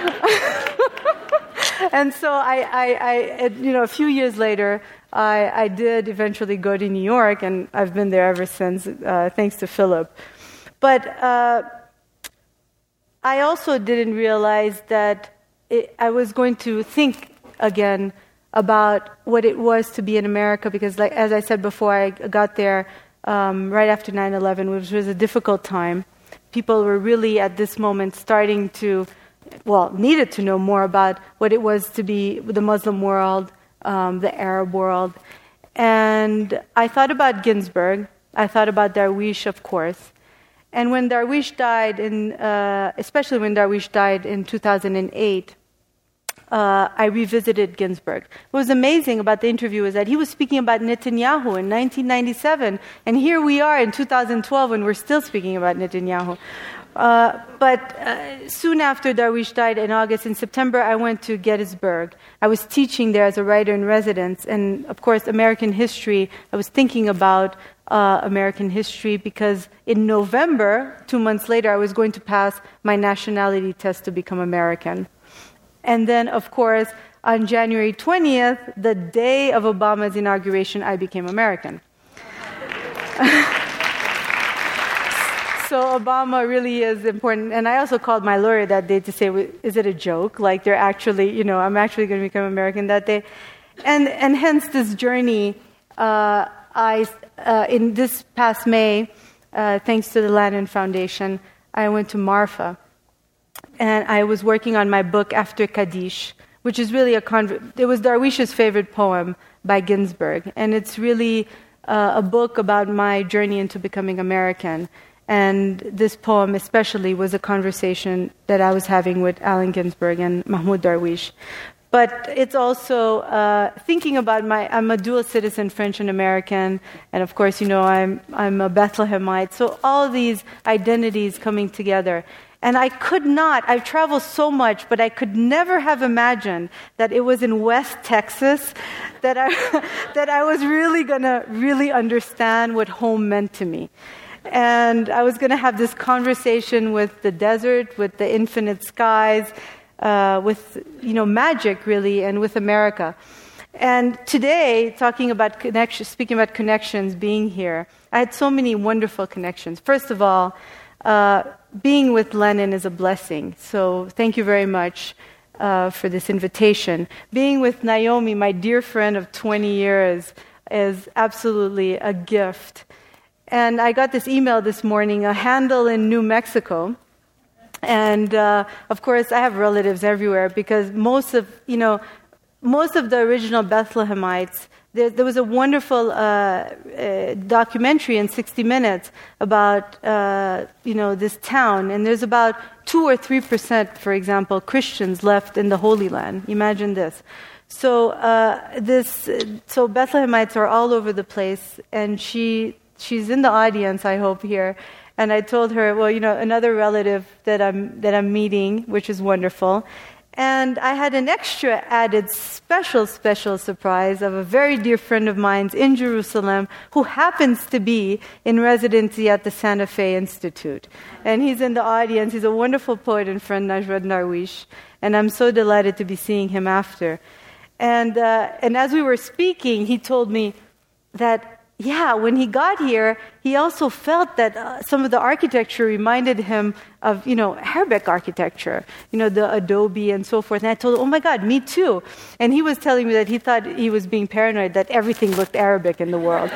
And so I, I, I, you know, a few years later, I, I did eventually go to New York, and I've been there ever since, uh, thanks to Philip. But uh, I also didn't realize that it, I was going to think again about what it was to be in America, because, like as I said before, I got there um, right after nine eleven, which was a difficult time. People were really, at this moment, starting to, well, needed to know more about what it was to be the Muslim world, um, the Arab world. And I thought about Ginsberg. I thought about Darwish, of course. And when Darwish died, in, uh, especially when Darwish died in two thousand eight, Uh, I revisited Ginsberg. What was amazing about the interview is that he was speaking about Netanyahu in nineteen ninety-seven, and here we are in two thousand twelve, and we're still speaking about Netanyahu. Uh, but uh, soon after Darwish died in August, in September, I went to Gettysburg. I was teaching there as a writer in residence, and of course, American history. I was thinking about uh, American history because in November, two months later, I was going to pass my nationality test to become American. And then, of course, on January twentieth, the day of Obama's inauguration, I became American. So Obama really is important. And I also called my lawyer that day to say, is it a joke? Like they're actually, you know, I'm actually going to become American that day. And and hence this journey, uh, I, uh, in this past May, uh, thanks to the Lannan Foundation, I went to Marfa. And I was working on my book After Kaddish, which is really a, con- it was Darwish's favorite poem by Ginsberg. And it's really uh, a book about my journey into becoming American. And this poem especially was a conversation that I was having with Allen Ginsberg and Mahmoud Darwish. But it's also uh, thinking about my, I'm a dual citizen, French and American, and of course, you know, I'm, I'm a Bethlehemite. So all these identities coming together. And I could not, I've traveled so much, but I could never have imagined that it was in West Texas that I, that I was really going to really understand what home meant to me. And I was going to have this conversation with the desert, with the infinite skies, uh, with, you know, magic, really, and with America. And today, talking about connections, speaking about connections, being here, I had so many wonderful connections. First of all, uh, being with Lannan is a blessing. So thank you very much uh, for this invitation. Being with Naomi, my dear friend of twenty years, is absolutely a gift. And I got this email this morning, a handle in New Mexico. And, uh, of course, I have relatives everywhere because most of, you know, most of the original Bethlehemites, there, there was a wonderful uh, uh, documentary in sixty minutes about, uh, you know, this town. And there's about two or three percent, for example, Christians left in the Holy Land. Imagine this. So uh, this, so Bethlehemites are all over the place. And she... She's in the audience, I hope, here. And I told her, well, you know, another relative that I'm that I'm meeting, which is wonderful. And I had an extra added special, special surprise of a very dear friend of mine in Jerusalem who happens to be in residency at the Santa Fe Institute. And he's in the audience. He's a wonderful poet and friend, Najwad Darwish. And I'm so delighted to be seeing him after. And uh, and as we were speaking, he told me that, yeah, when he got here, he also felt that uh, some of the architecture reminded him of, you know, Arabic architecture, you know, the adobe and so forth. And I told him, oh my God, me too. And he was telling me that he thought he was being paranoid, that everything looked Arabic in the world.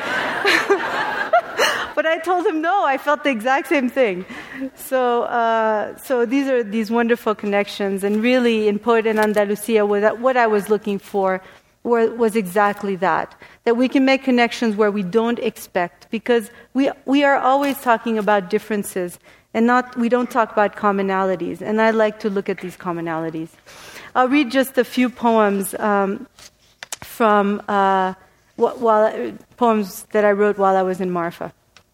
But I told him, no, I felt the exact same thing. So uh, so these are these wonderful connections. And really, in Poet in Andalusia, what I was looking for was exactly that, that we can make connections where we don't expect, because we we are always talking about differences and not we don't talk about commonalities, and I like to look at these commonalities. I'll read just a few poems um, from uh, while poems that I wrote while I was in Marfa.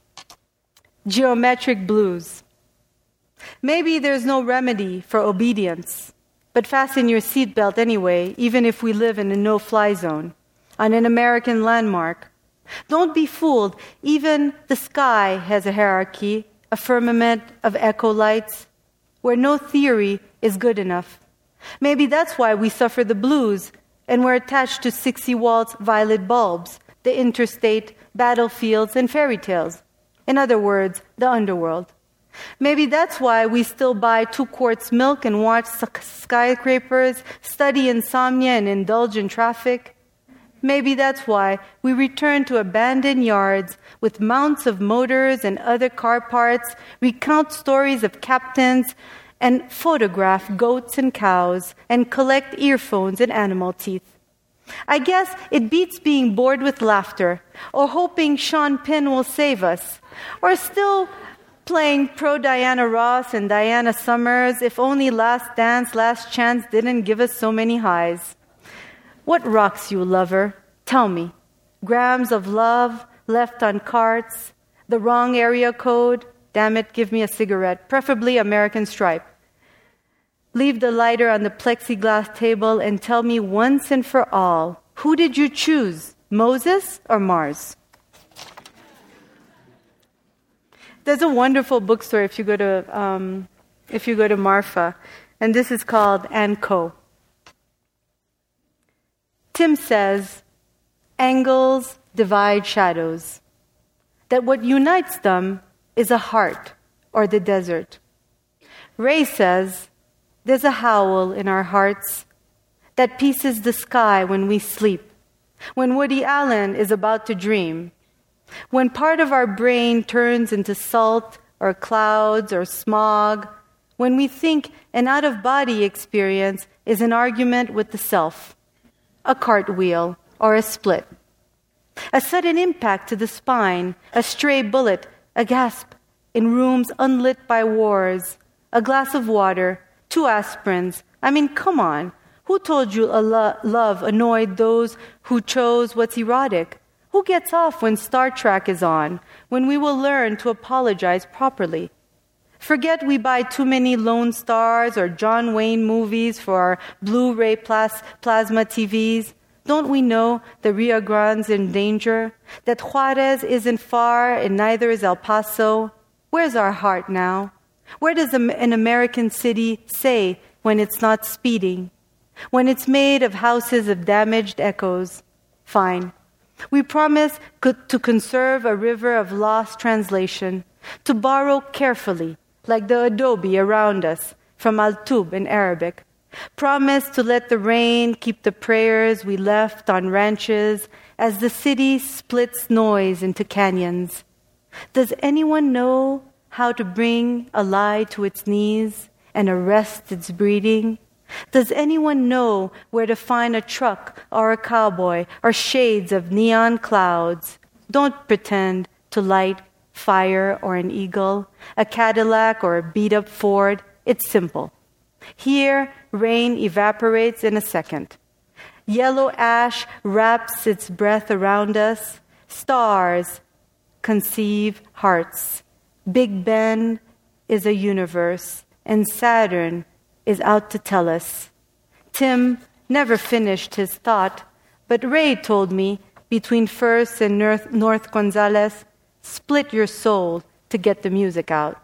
Geometric blues. Maybe there's no remedy for obedience, but fasten your seatbelt anyway, even if we live in a no-fly zone, on an American landmark. Don't be fooled. Even the sky has a hierarchy, a firmament of echo lights, where no theory is good enough. Maybe that's why we suffer the blues, and we're attached to sixty waltz violet bulbs, the interstate, battlefields, and fairy tales. In other words, the underworld. Maybe that's why we still buy two quarts milk and watch skyscrapers, study insomnia and indulge in traffic. Maybe that's why we return to abandoned yards with mounts of motors and other car parts, recount stories of captains, and photograph goats and cows, and collect earphones and animal teeth. I guess it beats being bored with laughter, or hoping Sean Penn will save us, or still playing pro Diana Ross and Diana Summers, if only Last Dance, Last Chance didn't give us so many highs. What rocks you, lover? Tell me. Grams of love left on carts, the wrong area code. Damn it, give me a cigarette, preferably American Stripe. Leave the lighter on the plexiglass table and tell me once and for all, who did you choose, Moses or Mars? There's a wonderful bookstore if you go to um, if you go to Marfa, and this is called and Co. Tim says, angles divide shadows. that what unites them is a heart or the desert. Ray says there's a howl in our hearts that pieces the sky when we sleep, when Woody Allen is about to dream, when part of our brain turns into salt or clouds or smog, when we think an out-of-body experience is an argument with the self, a cartwheel or a split, a sudden impact to the spine, a stray bullet, a gasp in rooms unlit by wars, a glass of water, two aspirins. I mean, come on. Who told you a lo- love annoyed those who chose what's erotic? Who gets off when Star Trek is on, when we will learn to apologize properly? Forget we buy too many Lone Stars or John Wayne movies for our Blu-ray plas- plasma T Vs. Don't we know the Rio Grande's in danger? That Juarez isn't far and neither is El Paso? Where's our heart now? Where does an American city say when it's not speeding? When it's made of houses of damaged echoes? Fine. We promise to conserve a river of lost translation, to borrow carefully, like the adobe around us, from Al-Tub in Arabic. Promise to let the rain keep the prayers we left on ranches as the city splits noise into canyons. Does anyone know how to bring a lie to its knees and arrest its breeding? Does anyone know where to find a truck or a cowboy or shades of neon clouds? Don't pretend to light fire or an eagle, a Cadillac or a beat-up Ford. It's simple. Here, rain evaporates in a second. Yellow ash wraps its breath around us. Stars conceive hearts. Big Ben is a universe, and Saturn is out to tell us. Tim never finished his thought, but Ray told me between First and North, North Gonzales, split your soul to get the music out.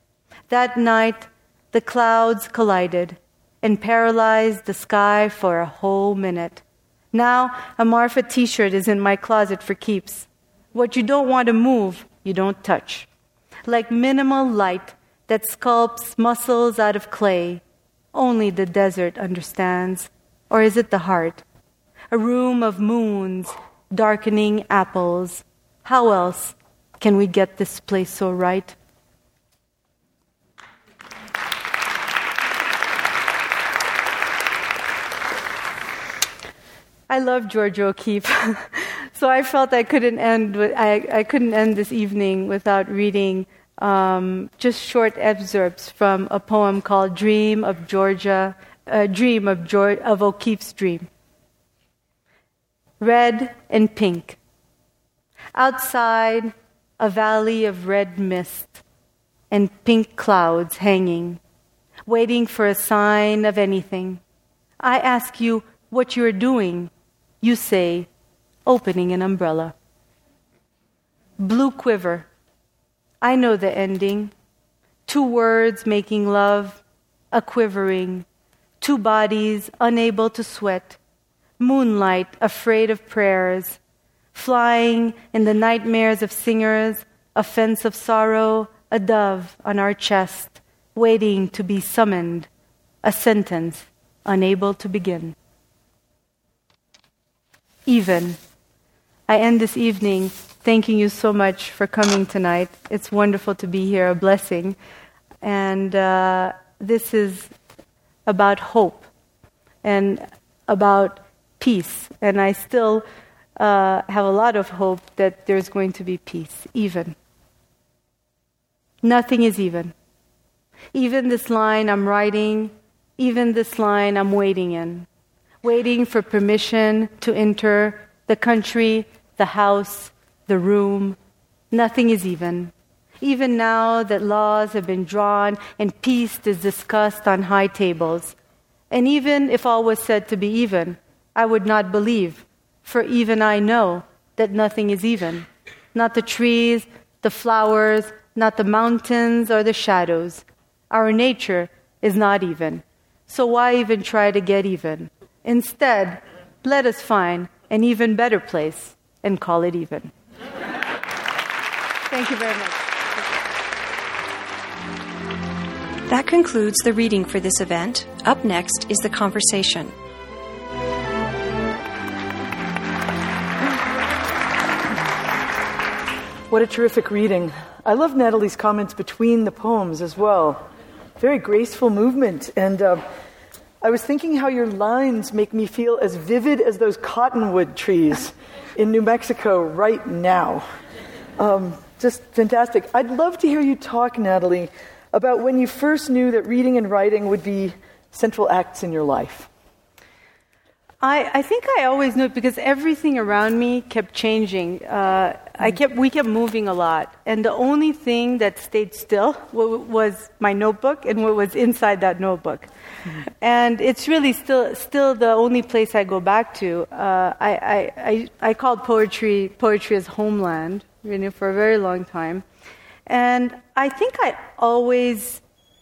That night, the clouds collided and paralyzed the sky for a whole minute. Now, a Marfa t-shirt is in my closet for keeps. What you don't want to move, you don't touch. Like minimal light that sculpts muscles out of clay, only the desert understands. Or is it the heart? A room of moons, darkening apples. How else can we get this place so right? I love Georgia O'Keeffe, so I felt I couldn't end with, I, I couldn't end this evening without reading um, just short excerpts from a poem called "Dream of Georgia," uh, "Dream of George, of O'Keeffe's Dream." Red and pink. Outside, a valley of red mist and pink clouds hanging, waiting for a sign of anything. I ask you what you are doing. You say, opening an umbrella. Blue quiver. I know the ending. Two words making love, a quivering. Two bodies unable to sweat. Moonlight afraid of prayers. Flying in the nightmares of singers, a fence of sorrow, a dove on our chest, waiting to be summoned. A sentence unable to begin. Even. I end this evening thanking you so much for coming tonight. It's wonderful to be here, a blessing. And uh, this is about hope and about peace. And I still uh, have a lot of hope that there's going to be peace, even. Nothing is even. Even this line I'm writing, even this line I'm waiting in. Waiting for permission to enter the country, the house, the room. Nothing is even. Even now that laws have been drawn and peace is discussed on high tables. And even if all was said to be even, I would not believe, for even I know that nothing is even. Not the trees, the flowers, not the mountains or the shadows. Our nature is not even. So why even try to get even? Instead, let us find an even better place and call it even. Thank you very much. That concludes the reading for this event. Up next is the conversation. What a terrific reading. I love Natalie's comments between the poems as well. Very graceful movement. And uh, I was thinking how your lines make me feel as vivid as those cottonwood trees in New Mexico right now. Um, just fantastic. I'd love to hear you talk, Natalie, about when you first knew that reading and writing would be central acts in your life. I, I think I always knew it because everything around me kept changing. Uh, I kept, we kept moving a lot. And the only thing that stayed still was my notebook and what was inside that notebook. Mm-hmm. And it's really still still the only place I go back to. Uh, I, I, I, I called poetry poetry as homeland, you know, for a very long time. And I think I always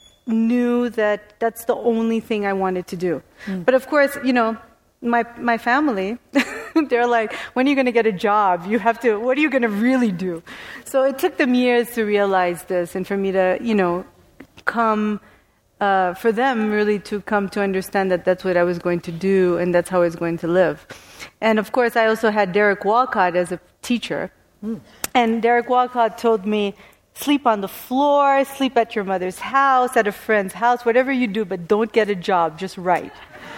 knew that that's the only thing I wanted to do. Mm. But of course, you know, my my family, they're like, when are you going to get a job? You have to, what are you going to really do? So it took them years to realize this and for me to, you know, come, uh, for them really to come to understand that that's what I was going to do and that's how I was going to live. And of course, I also had Derek Walcott as a teacher. Mm. And Derek Walcott told me, sleep on the floor, sleep at your mother's house, at a friend's house, whatever you do, but don't get a job, just write.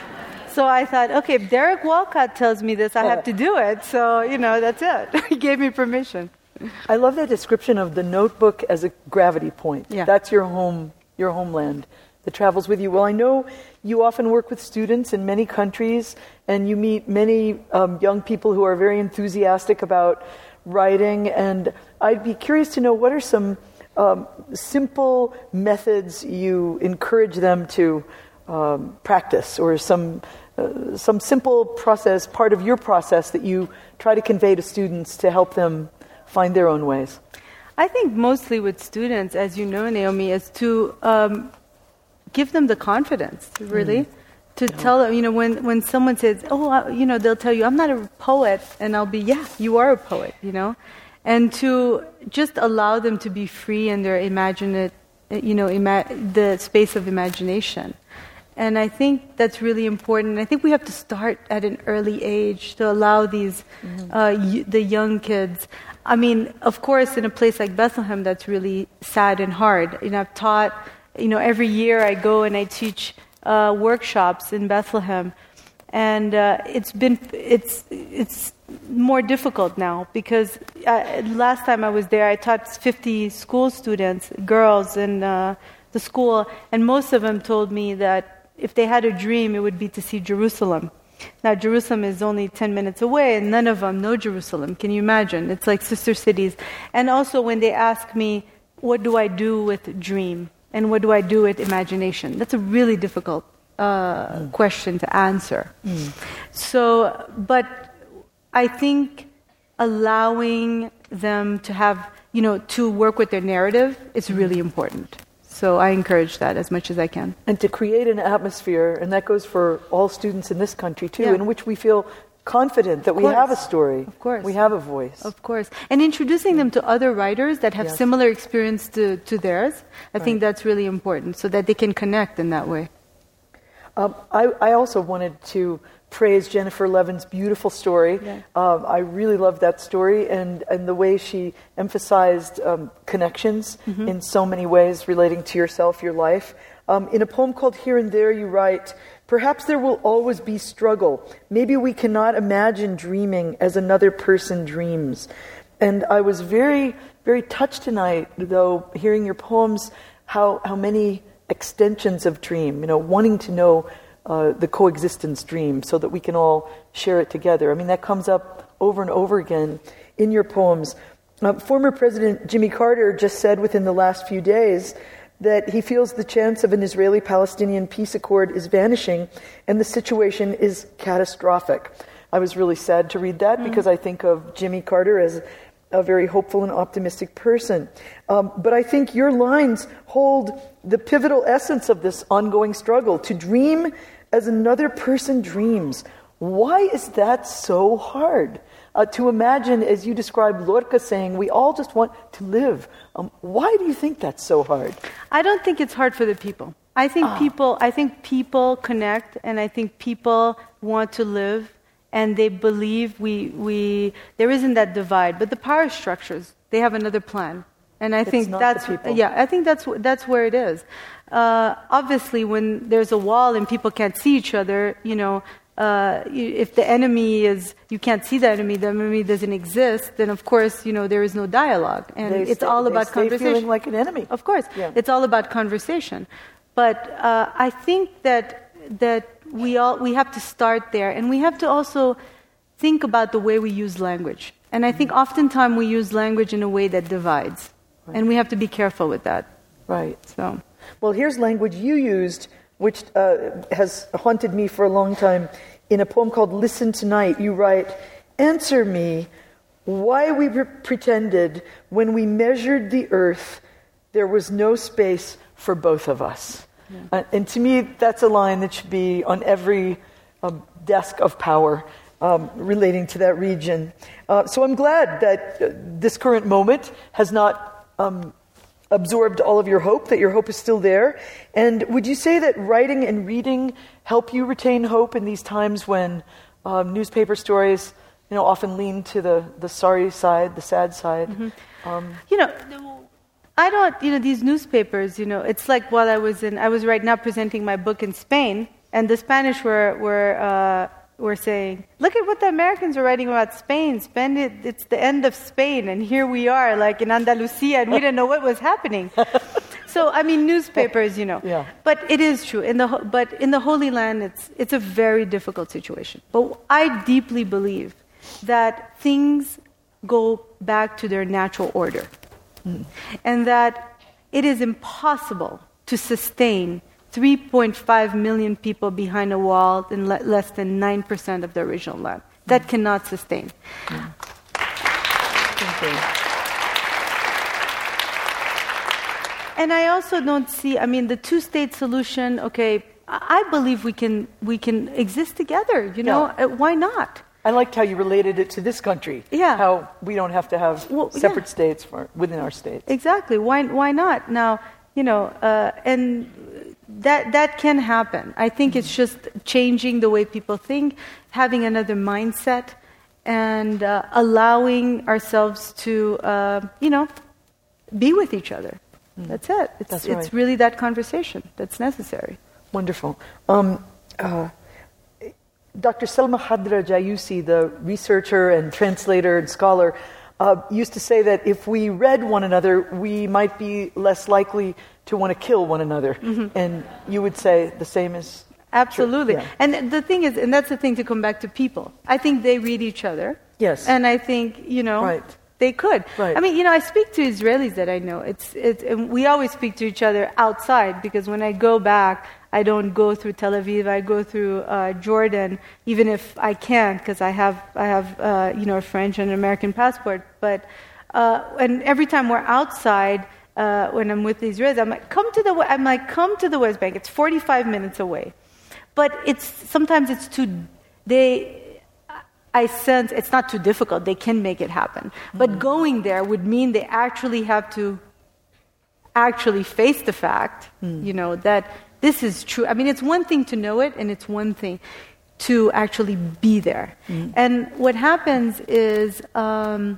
So I thought, okay, if Derek Walcott tells me this, I have to do it. So, you know, that's it. He gave me permission. I love that description of the notebook as a gravity point. Yeah. That's your home, your homeland that travels with you. Well, I know you often work with students in many countries, and you meet many um, young people who are very enthusiastic about writing. And I'd be curious to know, what are some um, simple methods you encourage them to um, practice, or some uh, some simple process, part of your process that you try to convey to students to help them find their own ways? I think mostly with students, as you know, Naomi, is to um, give them the confidence, really. Mm. To yeah. tell them, you know, when, when someone says, oh, uh, you know, they'll tell you, I'm not a poet, and I'll be, yeah, you are a poet, you know. And to just allow them to be free in their imagine, you know, ima- the space of imagination. And I think that's really important. I think we have to start at an early age to allow these, mm-hmm. uh, y- the young kids. I mean, of course, in a place like Bethlehem, that's really sad and hard. You know, I've taught, you know, every year I go and I teach uh, workshops in Bethlehem, and uh, it's been it's it's more difficult now because uh, last time I was there, I taught fifty school students, girls, in uh, the school, and most of them told me that if they had a dream, it would be to see Jerusalem. Now, Jerusalem is only ten minutes away, and none of them know Jerusalem. Can you imagine? It's like sister cities. And also, when they ask me, what do I do with dream? And what do I do with imagination? That's a really difficult uh, mm. question to answer. Mm. So, but I think allowing them to have, you know, to work with their narrative is really important. So I encourage that as much as I can. And to create an atmosphere, and that goes for all students in this country too, yeah. in which we feel confident that we have a story. Of course. We have a voice. Of course. And introducing them to other writers that have yes. similar experience to, to theirs, I right. think that's really important, so that they can connect in that way. Um, I, I also wanted to praise Jennifer Levin's beautiful story. Yeah. Um, I really loved that story, and, and the way she emphasized um, connections mm-hmm. in so many ways relating to yourself, your life. Um, in a poem called Here and There, you write, "Perhaps there will always be struggle. Maybe we cannot imagine dreaming as another person dreams." And I was very, very touched tonight, though, hearing your poems, how, how many extensions of dream, you know, wanting to know uh, the coexistence dream so that we can all share it together. I mean, that comes up over and over again in your poems. Uh, former President Jimmy Carter just said within the last few days that he feels the chance of an Israeli-Palestinian peace accord is vanishing and the situation is catastrophic. I was really sad to read that mm-hmm. because I think of Jimmy Carter as a very hopeful and optimistic person. Um, but I think your lines hold the pivotal essence of this ongoing struggle. To dream as another person dreams. Why is that so hard? Uh, to imagine, as you described Lorca saying, we all just want to live. Um, why do you think that's so hard? I don't think it's hard for the people. I think Ah. people I think people connect, and I think people want to live, and they believe we we there isn't that divide. But the power structures, they have another plan. And I It's think not that's the people. yeah, I think that's wh- that's where it is. Uh, obviously, when there's a wall and people can't see each other, you know, uh, you, if the enemy is you can't see the enemy, the enemy doesn't exist. Then of course, you know, there is no dialogue, and They it's stay- all they about stay conversation. feeling like an enemy. Of course, Yeah. it's all about conversation. But uh, I think that that we all we have to start there, and we have to also think about the way we use language. And I think oftentimes we use language in a way that divides. Right. And we have to be careful with that. Right. So, Well, here's language you used, which uh, has haunted me for a long time. In a poem called Listen Tonight, you write, "Answer me why we pre- pretended when we measured the earth there was no space for both of us." Yeah. Uh, and to me, that's a line that should be on every um, desk of power um, relating to that region. Uh, so I'm glad that uh, this current moment has not um, absorbed all of your hope, that your hope is still there. And would you say that writing and reading help you retain hope in these times when um, newspaper stories, you know, often lean to the, the sorry side, the sad side? mm-hmm. Um, you know, I don't, you know, these newspapers, you know, it's like while I was in, I was right now presenting my book in Spain, and the Spanish were, were, uh, were saying, look at what the Americans are writing about Spain. Spain, it, it's the end of Spain, and here we are, like in Andalusia, and we didn't know what was happening. So, I mean, newspapers, you know. Yeah. But it is true. In the, ho- but in the Holy Land, it's, it's a very difficult situation. But I deeply believe that things go back to their natural order. Mm. And that it is impossible to sustain three point five million people behind a wall in le- less than nine percent of the original land. That mm. cannot sustain. Mm. Okay. And I also don't see, I mean, the two-state solution, okay, I believe we can we can exist together, you know, Yeah. uh, why not? I liked how you related it to this country. Yeah. How we don't have to have Well, separate yeah. states for, within our states. Exactly. Why why not? Now, you know, uh, and that that can happen. I think mm-hmm. it's just changing the way people think, having another mindset, and uh, allowing ourselves to, uh, you know, be with each other. Mm. That's it. It's, That's right. It's really that conversation that's necessary. Wonderful. Um, uh, Doctor Selma Khadra Jayusi, the researcher and translator and scholar, uh, used to say that if we read one another, we might be less likely to want to kill one another. Mm-hmm. And you would say the same is Absolutely. true. Yeah. And the thing is, and that's the thing to come back to people. I think they read each other. Yes. And I think, you know, Right. they could. Right. I mean, you know, I speak to Israelis that I know. It's, it's, and we always speak to each other outside, because when I go back, I don't go through Tel Aviv. I go through uh, Jordan, even if I can't, because I have I have uh, you know a French and an American passport. But uh, and every time we're outside, uh, when I'm with the Israelis, I'm like, come to the I'm like, come to the West Bank. It's forty-five minutes away, but it's sometimes it's too they. I sense it's not too difficult. They can make it happen. Mm-hmm. But going there would mean they actually have to actually face the fact, mm. you know, that this is true. I mean, it's one thing to know it, and it's one thing to actually be there. Mm. And what happens is, um,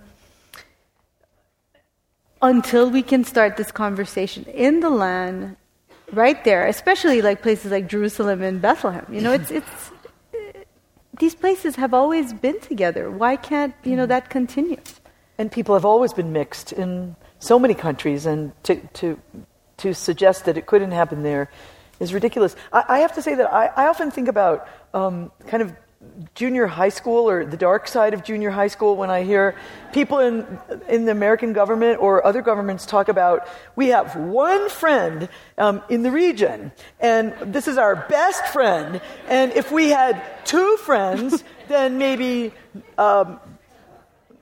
until we can start this conversation in the land, right there, especially like places like Jerusalem and Bethlehem, you know, it's it's these places have always been together. Why can't, you know, that continue? And people have always been mixed in so many countries, and to to to suggest that it couldn't happen there is ridiculous. I, I have to say that I, I often think about um, kind of junior high school, or the dark side of junior high school, when I hear people in in the American government or other governments talk about, we have one friend um, in the region, and this is our best friend, and if we had two friends, then maybe um,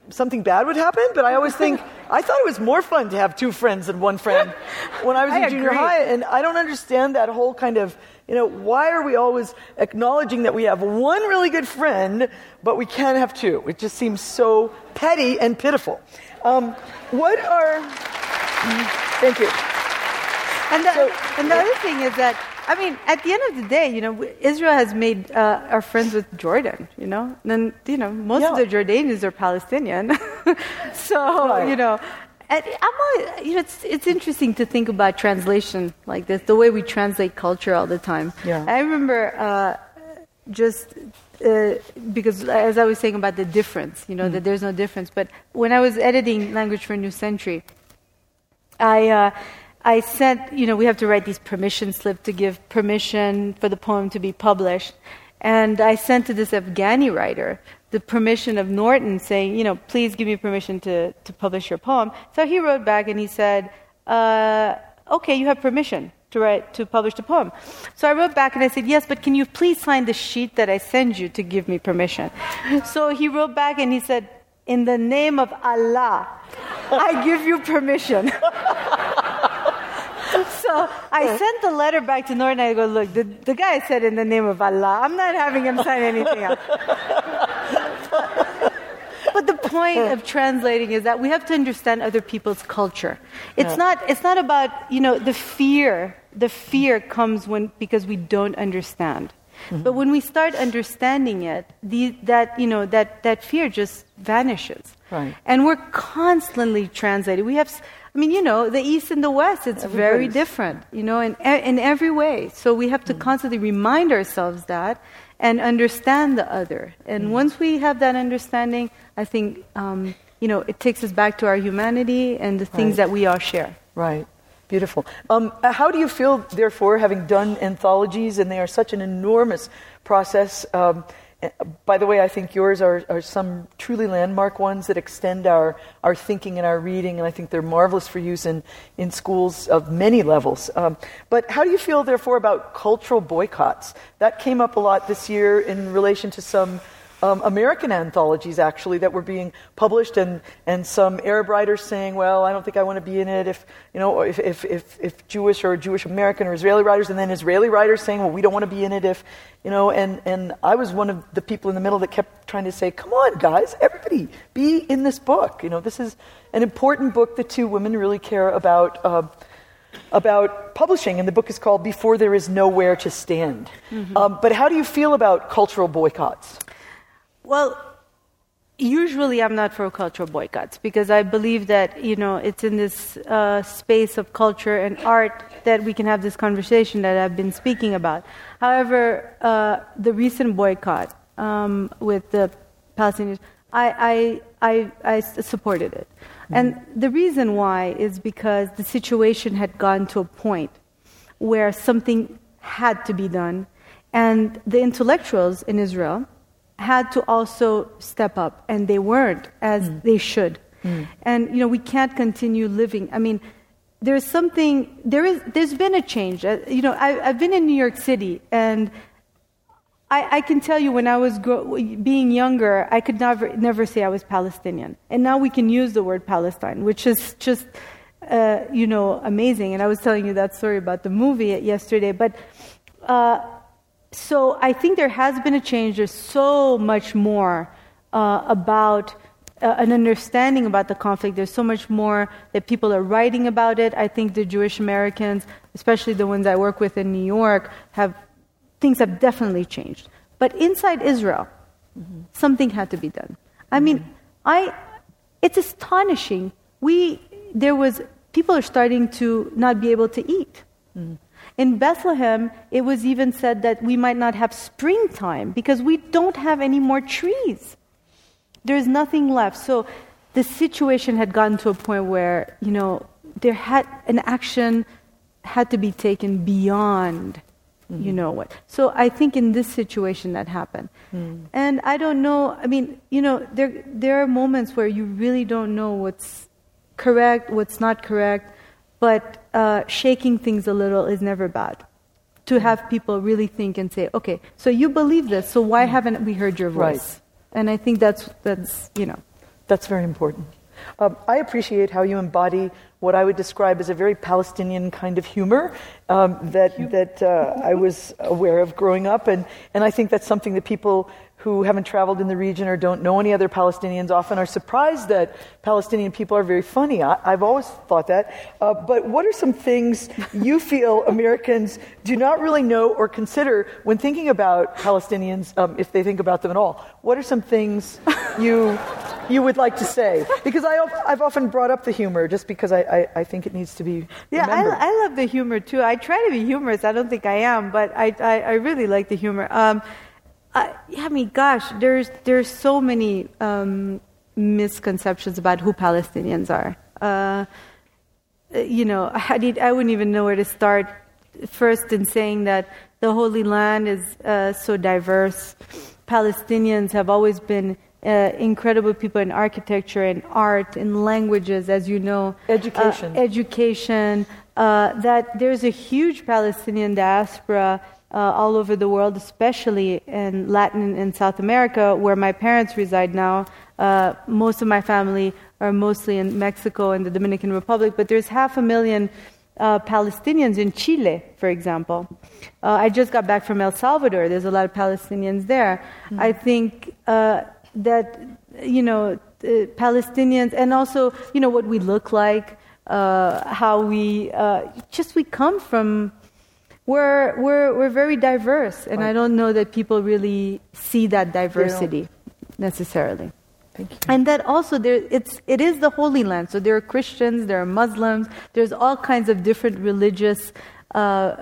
something bad would happen, but I always think, I thought it was more fun to have two friends than one friend when I was in I junior agree. high, and I don't understand that whole kind of, you know, why are we always acknowledging that we have one really good friend, but we can't have two? It just seems so petty and pitiful. Um, what are... Thank you. And the, So- and the other thing is that, I mean, at the end of the day, you know, Israel has made uh, our friends with Jordan, you know, and then, you know, most Yeah. of the Jordanians are Palestinian. so, Right. you know, and I'm always, you know, it's, it's interesting to think about translation like this, the way we translate culture all the time. Yeah. I remember uh, just uh, because, as I was saying about the difference, you know, Mm. that there's no difference. But when I was editing Language for a New Century, I... Uh, I sent, you know, we have to write these permission slips to give permission for the poem to be published. And I sent to this Afghani writer the permission of Norton saying, you know, please give me permission to, to publish your poem. So he wrote back and he said, uh, okay, you have permission to write, to publish the poem. So I wrote back and I said, yes, but can you please sign the sheet that I send you to give me permission? So he wrote back and he said, in the name of Allah, I give you permission. So I sent the letter back to Norton and I go, look, the, the guy said in the name of Allah. I'm not having him sign anything else. But the point of translating is that we have to understand other people's culture. It's Yeah. not it's not about, you know, the fear. The fear comes when because we don't understand. Mm-hmm. But when we start understanding it, the, that, you know, that, that fear just vanishes. Right. And we're constantly translating. We have I mean, you know, the East and the West, it's very different, you know, in in every way. So we have to mm. constantly remind ourselves that and understand the other. And mm. once we have that understanding, I think, um, you know, it takes us back to our humanity and the things right. that we all share. Right. Beautiful. Um, how do you feel, therefore, having done anthologies, and they are such an enormous process? Um, By the way, I think yours are, are some truly landmark ones that extend our, our thinking and our reading, and I think they're marvelous for use in, in schools of many levels. Um, but how do you feel, therefore, about cultural boycotts? That came up a lot this year in relation to some um, American anthologies, actually, that were being published, and, and some Arab writers saying, well, I don't think I want to be in it if, you know, if, if, if, if Jewish or Jewish American or Israeli writers, and then Israeli writers saying, well, we don't want to be in it if, you know, and, and I was one of the people in the middle that kept trying to say, come on, guys, everybody, be in this book. You know, this is an important book that two women really care about, uh, about publishing, and the book is called Before There Is Nowhere to Stand. Mm-hmm. Um, but how do you feel about cultural boycotts? Well, usually I'm not for cultural boycotts because I believe that, you know, it's in this uh, space of culture and art that we can have this conversation that I've been speaking about. However, uh, the recent boycott um, with the Palestinians, I, I, I, I supported it. Mm-hmm. And the reason why is because the situation had gotten to a point where something had to be done, and the intellectuals in Israel had to also step up, and they weren't as mm. they should. Mm. And, you know, we can't continue living. I mean, there's something, there is, there's been a change. Uh, you know, I, I've been in New York City, and I, I can tell you when I was grow, being younger, I could never, never say I was Palestinian. And now we can use the word Palestine, which is just, uh, you know, amazing. And I was telling you that story about the movie yesterday. But, uh, So I think there has been a change. There's so much more uh, about uh, an understanding about the conflict. There's so much more that people are writing about it. I think the Jewish Americans, especially the ones I work with in New York, have things have definitely changed. But inside Israel, mm-hmm. something had to be done. I mean, mm-hmm. I it's astonishing. We there was people are starting to not be able to eat. Mm-hmm. In Bethlehem, it was even said that we might not have springtime because we don't have any more trees. There's nothing left. So the situation had gotten to a point where, you know, there had an action had to be taken beyond, mm-hmm. you know what. So I think in this situation that happened. Mm. And I don't know, I mean, you know, there there are moments where you really don't know what's correct, what's not correct. But uh, shaking things a little is never bad. To have people really think and say, okay, so you believe this, so why haven't we heard your voice? Right. And I think that's, that's you know. That's very important. Um, I appreciate how you embody what I would describe as a very Palestinian kind of humor um, that that uh, I was aware of growing up, and, and I think that's something that people who haven't traveled in the region or don't know any other Palestinians often are surprised that Palestinian people are very funny. I, I've always thought that. Uh, but what are some things you feel Americans do not really know or consider when thinking about Palestinians, um, if they think about them at all? What are some things you you would like to say? Because I, I've often brought up the humor just because I, I, I think it needs to be Yeah, remembered. I, I love the humor too. I try to be humorous. I don't think I am, but I, I, I really like the humor. Um, I, I mean, gosh, there's there's so many um, misconceptions about who Palestinians are. Uh, you know, I, need, I wouldn't even know where to start. First, in saying that the Holy Land is uh, so diverse. Palestinians have always been uh, incredible people in architecture, in art, in languages, as you know. Education. Uh, education. Uh, that there's a huge Palestinian diaspora Uh, all over the world, especially in Latin and South America, where my parents reside now. Uh, most of my family are mostly in Mexico and the Dominican Republic, but there's half a million uh, Palestinians in Chile, for example. Uh, I just got back from El Salvador. There's a lot of Palestinians there. Mm-hmm. I think uh, that, you know, uh, Palestinians, and also, you know, what we look like, uh, how we, uh, just we come from... We're we're we're very diverse, and right. I don't know that people really see that diversity necessarily. Thank you. And that also there it's it is the Holy Land. So there are Christians, there are Muslims, there's all kinds of different religious uh,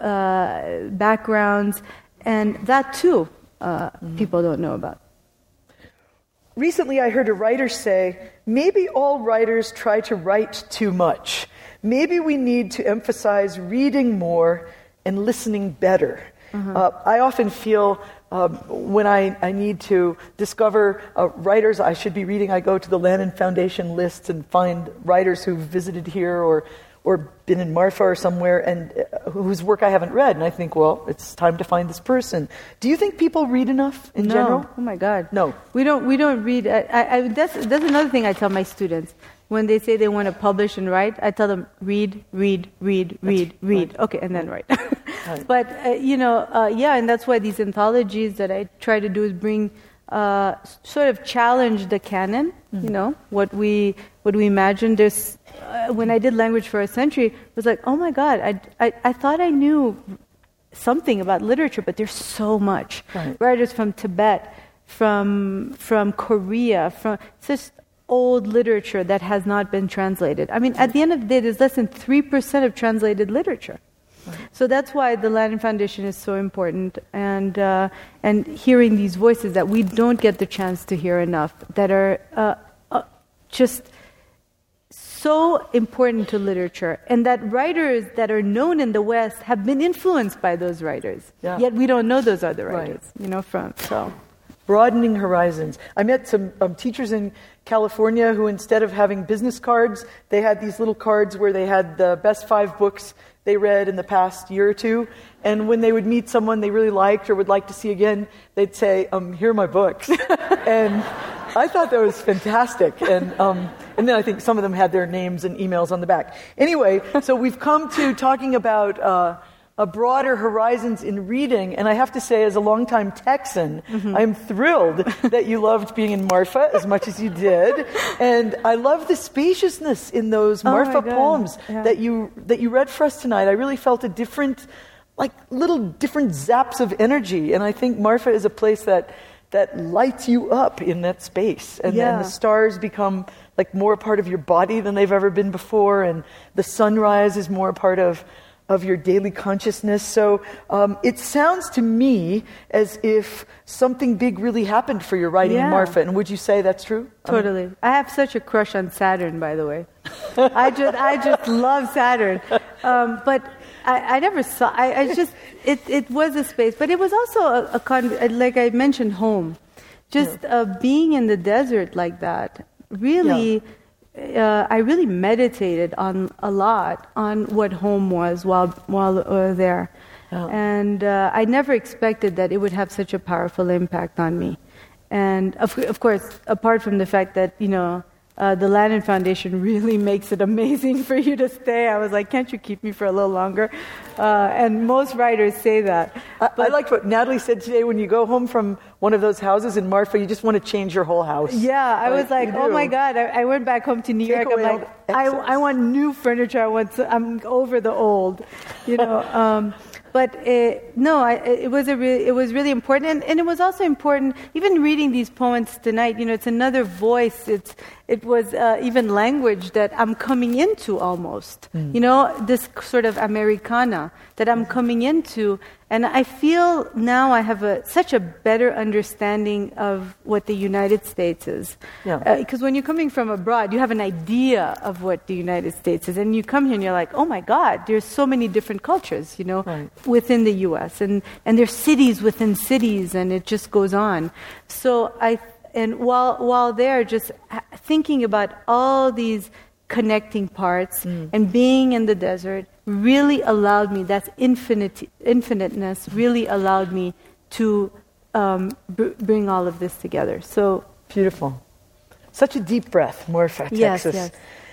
uh, backgrounds, and that too uh, mm-hmm. people don't know about. Recently, I heard a writer say, maybe all writers try to write too much. Maybe we need to emphasize reading more and listening better. Uh-huh. Uh, I often feel um, when I, I need to discover uh, writers I should be reading, I go to the Lannan Foundation lists and find writers who've visited here or or been in Marfa or somewhere and uh, whose work I haven't read. And I think, well, it's time to find this person. Do you think people read enough in no. general? Oh my God. No. We don't, we don't read. I, I, that's, that's another thing I tell my students. When they say they want to publish and write, I tell them, read, read, read, read, that's read. Right. Okay, and then write. Right. But, uh, you know, uh, yeah, and that's why these anthologies that I try to do is bring, uh, sort of challenge the canon, mm-hmm. you know, what we what we imagine. There's, uh, when I did Language for a Century, it was like, oh my God, I, I, I thought I knew something about literature, but there's so much. Right. Writers from Tibet, from from Korea, from just old literature that has not been translated. I mean, at the end of the day, there's less than three percent of translated literature. Right. So that's why the Lannan Foundation is so important, and uh, and hearing these voices that we don't get the chance to hear enough, that are uh, uh, just so important to literature, and that writers that are known in the West have been influenced by those writers. Yeah. Yet we don't know those other writers, right. you know, from so. Broadening horizons. I met some um, teachers in California who, instead of having business cards, they had these little cards where they had the best five books they read in the past year or two. And when they would meet someone they really liked or would like to see again, they'd say, um, here are my books. And I thought that was fantastic. And um, and then I think some of them had their names and emails on the back. Anyway, so we've come to talking about uh, a broader horizons in reading. And I have to say, as a longtime Texan, mm-hmm. I'm thrilled that you loved being in Marfa as much as you did. And I love the spaciousness in those Marfa oh poems yeah. that you that you read for us tonight. I really felt a different, like little different zaps of energy. And I think Marfa is a place that that lights you up in that space. And yeah. then the stars become like more a part of your body than they've ever been before. And the sunrise is more a part of of your daily consciousness. So um, it sounds to me as if something big really happened for your writing yeah. in Marfa. And would you say that's true? Totally. I, mean, I have such a crush on Saturn, by the way. I just I just love Saturn. Um, but I, I never saw, I, I just, it, it was a space. But it was also a, a con, like I mentioned, home. Just yeah. uh, being in the desert like that, really... Yeah. Uh, I really meditated on a lot on what home was while while uh, there, oh. and uh, I never expected that it would have such a powerful impact on me. And of of course, apart from the fact that you know uh, the Lannan Foundation really makes it amazing for you to stay. I was like, can't you keep me for a little longer? Uh, and most writers say that. I, But- I liked what Natalie said today. When you go home from one of those houses in Marfa, you just want to change your whole house. Yeah, I was Like, like, you oh do. my God. I, I went back home to New Take York. I'm away all like, the I, excess. I want new furniture. I want to, I'm over the old, you know. Um, but it, no, I, it was a really, it was really important, and, and it was also important. Even reading these poems tonight, you know, it's another voice. It's it was uh, even language that I'm coming into almost. Mm. You know, this sort of Americana that I'm coming into. And I feel now I have a, such a better understanding of what the United States is. Yeah. Because when you're coming from abroad, you have an idea of what the United States is. And you come here and you're like, oh my God, there's so many different cultures, you know, Right. within the U S. And, and there's cities within cities, and it just goes on. So I, and while, while there, just ha- thinking about all these connecting parts Mm. and being in the desert really allowed me, that's infinite, infiniteness really allowed me to um, br- bring all of this together. So, Beautiful. Such a deep breath, Marfa, Yes, Texas. yes.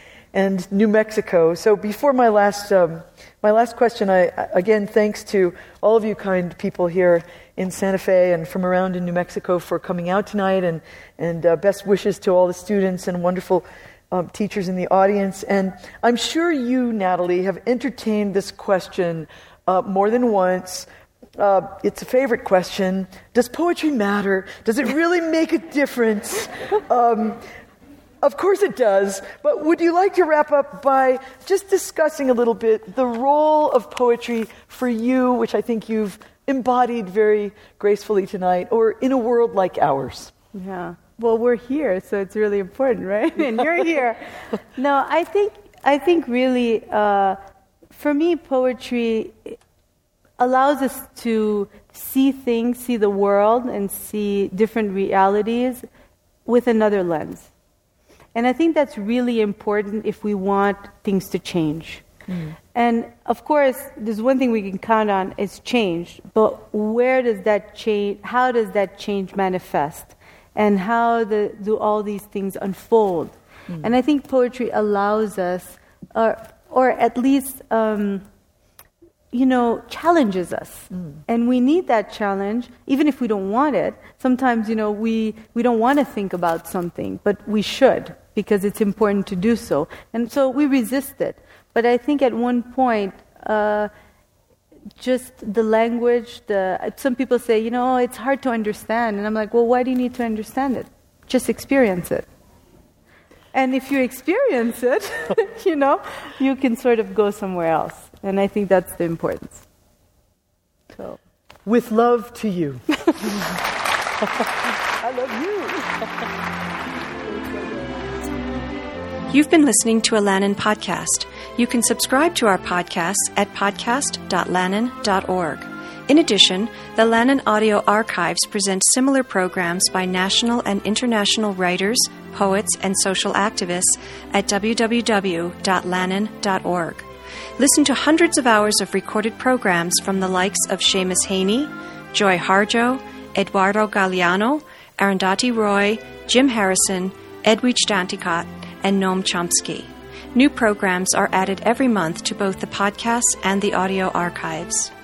And New Mexico. So before my last um, my last question, I I- again thanks to all of you kind people here in Santa Fe and from around in New Mexico for coming out tonight, and and uh, best wishes to all the students and wonderful um, teachers in the audience. And I'm sure you, Natalie, have entertained this question uh, more than once. Uh, it's a favorite question. Does poetry matter? Does it really make a difference? Um, Of course it does, but would you like to wrap up by just discussing a little bit the role of poetry for you, which I think you've embodied very gracefully tonight, or in a world like ours? yeah. Well, we're here, so it's really important, right? And you're here. No, I think I think really, uh, for me, poetry allows us to see things, see the world, and see different realities with another lens. And I think that's really important if we want things to change. Mm. And of course, there's one thing we can count on is change. But where does that change, how does that change manifest? And how the, do all these things unfold? Mm. And I think poetry allows us, or, or at least, um, you know, challenges us. Mm. And we need that challenge, even if we don't want it. Sometimes, you know, we, we don't want to think about something, but we should, because it's important to do so. And so we resist it. But I think at one point, uh, just the language, the some people say, you know, it's hard to understand. And I'm like, well, why do you need to understand it? Just experience it. And if you experience it, you know, you can sort of go somewhere else. And I think that's the importance. So, with love to you. I love you. You've been listening to a Lannan podcast. You can subscribe to our podcasts at podcast dot lannan dot org. In addition, the Lannan Audio Archives present similar programs by national and international writers, poets, and social activists at w w w dot lannan dot org. Listen to hundreds of hours of recorded programs from the likes of Seamus Haney, Joy Harjo, Eduardo Galeano, Arundhati Roy, Jim Harrison, Edwidge Danticat, and Noam Chomsky. New programs are added every month to both the podcasts and the audio archives.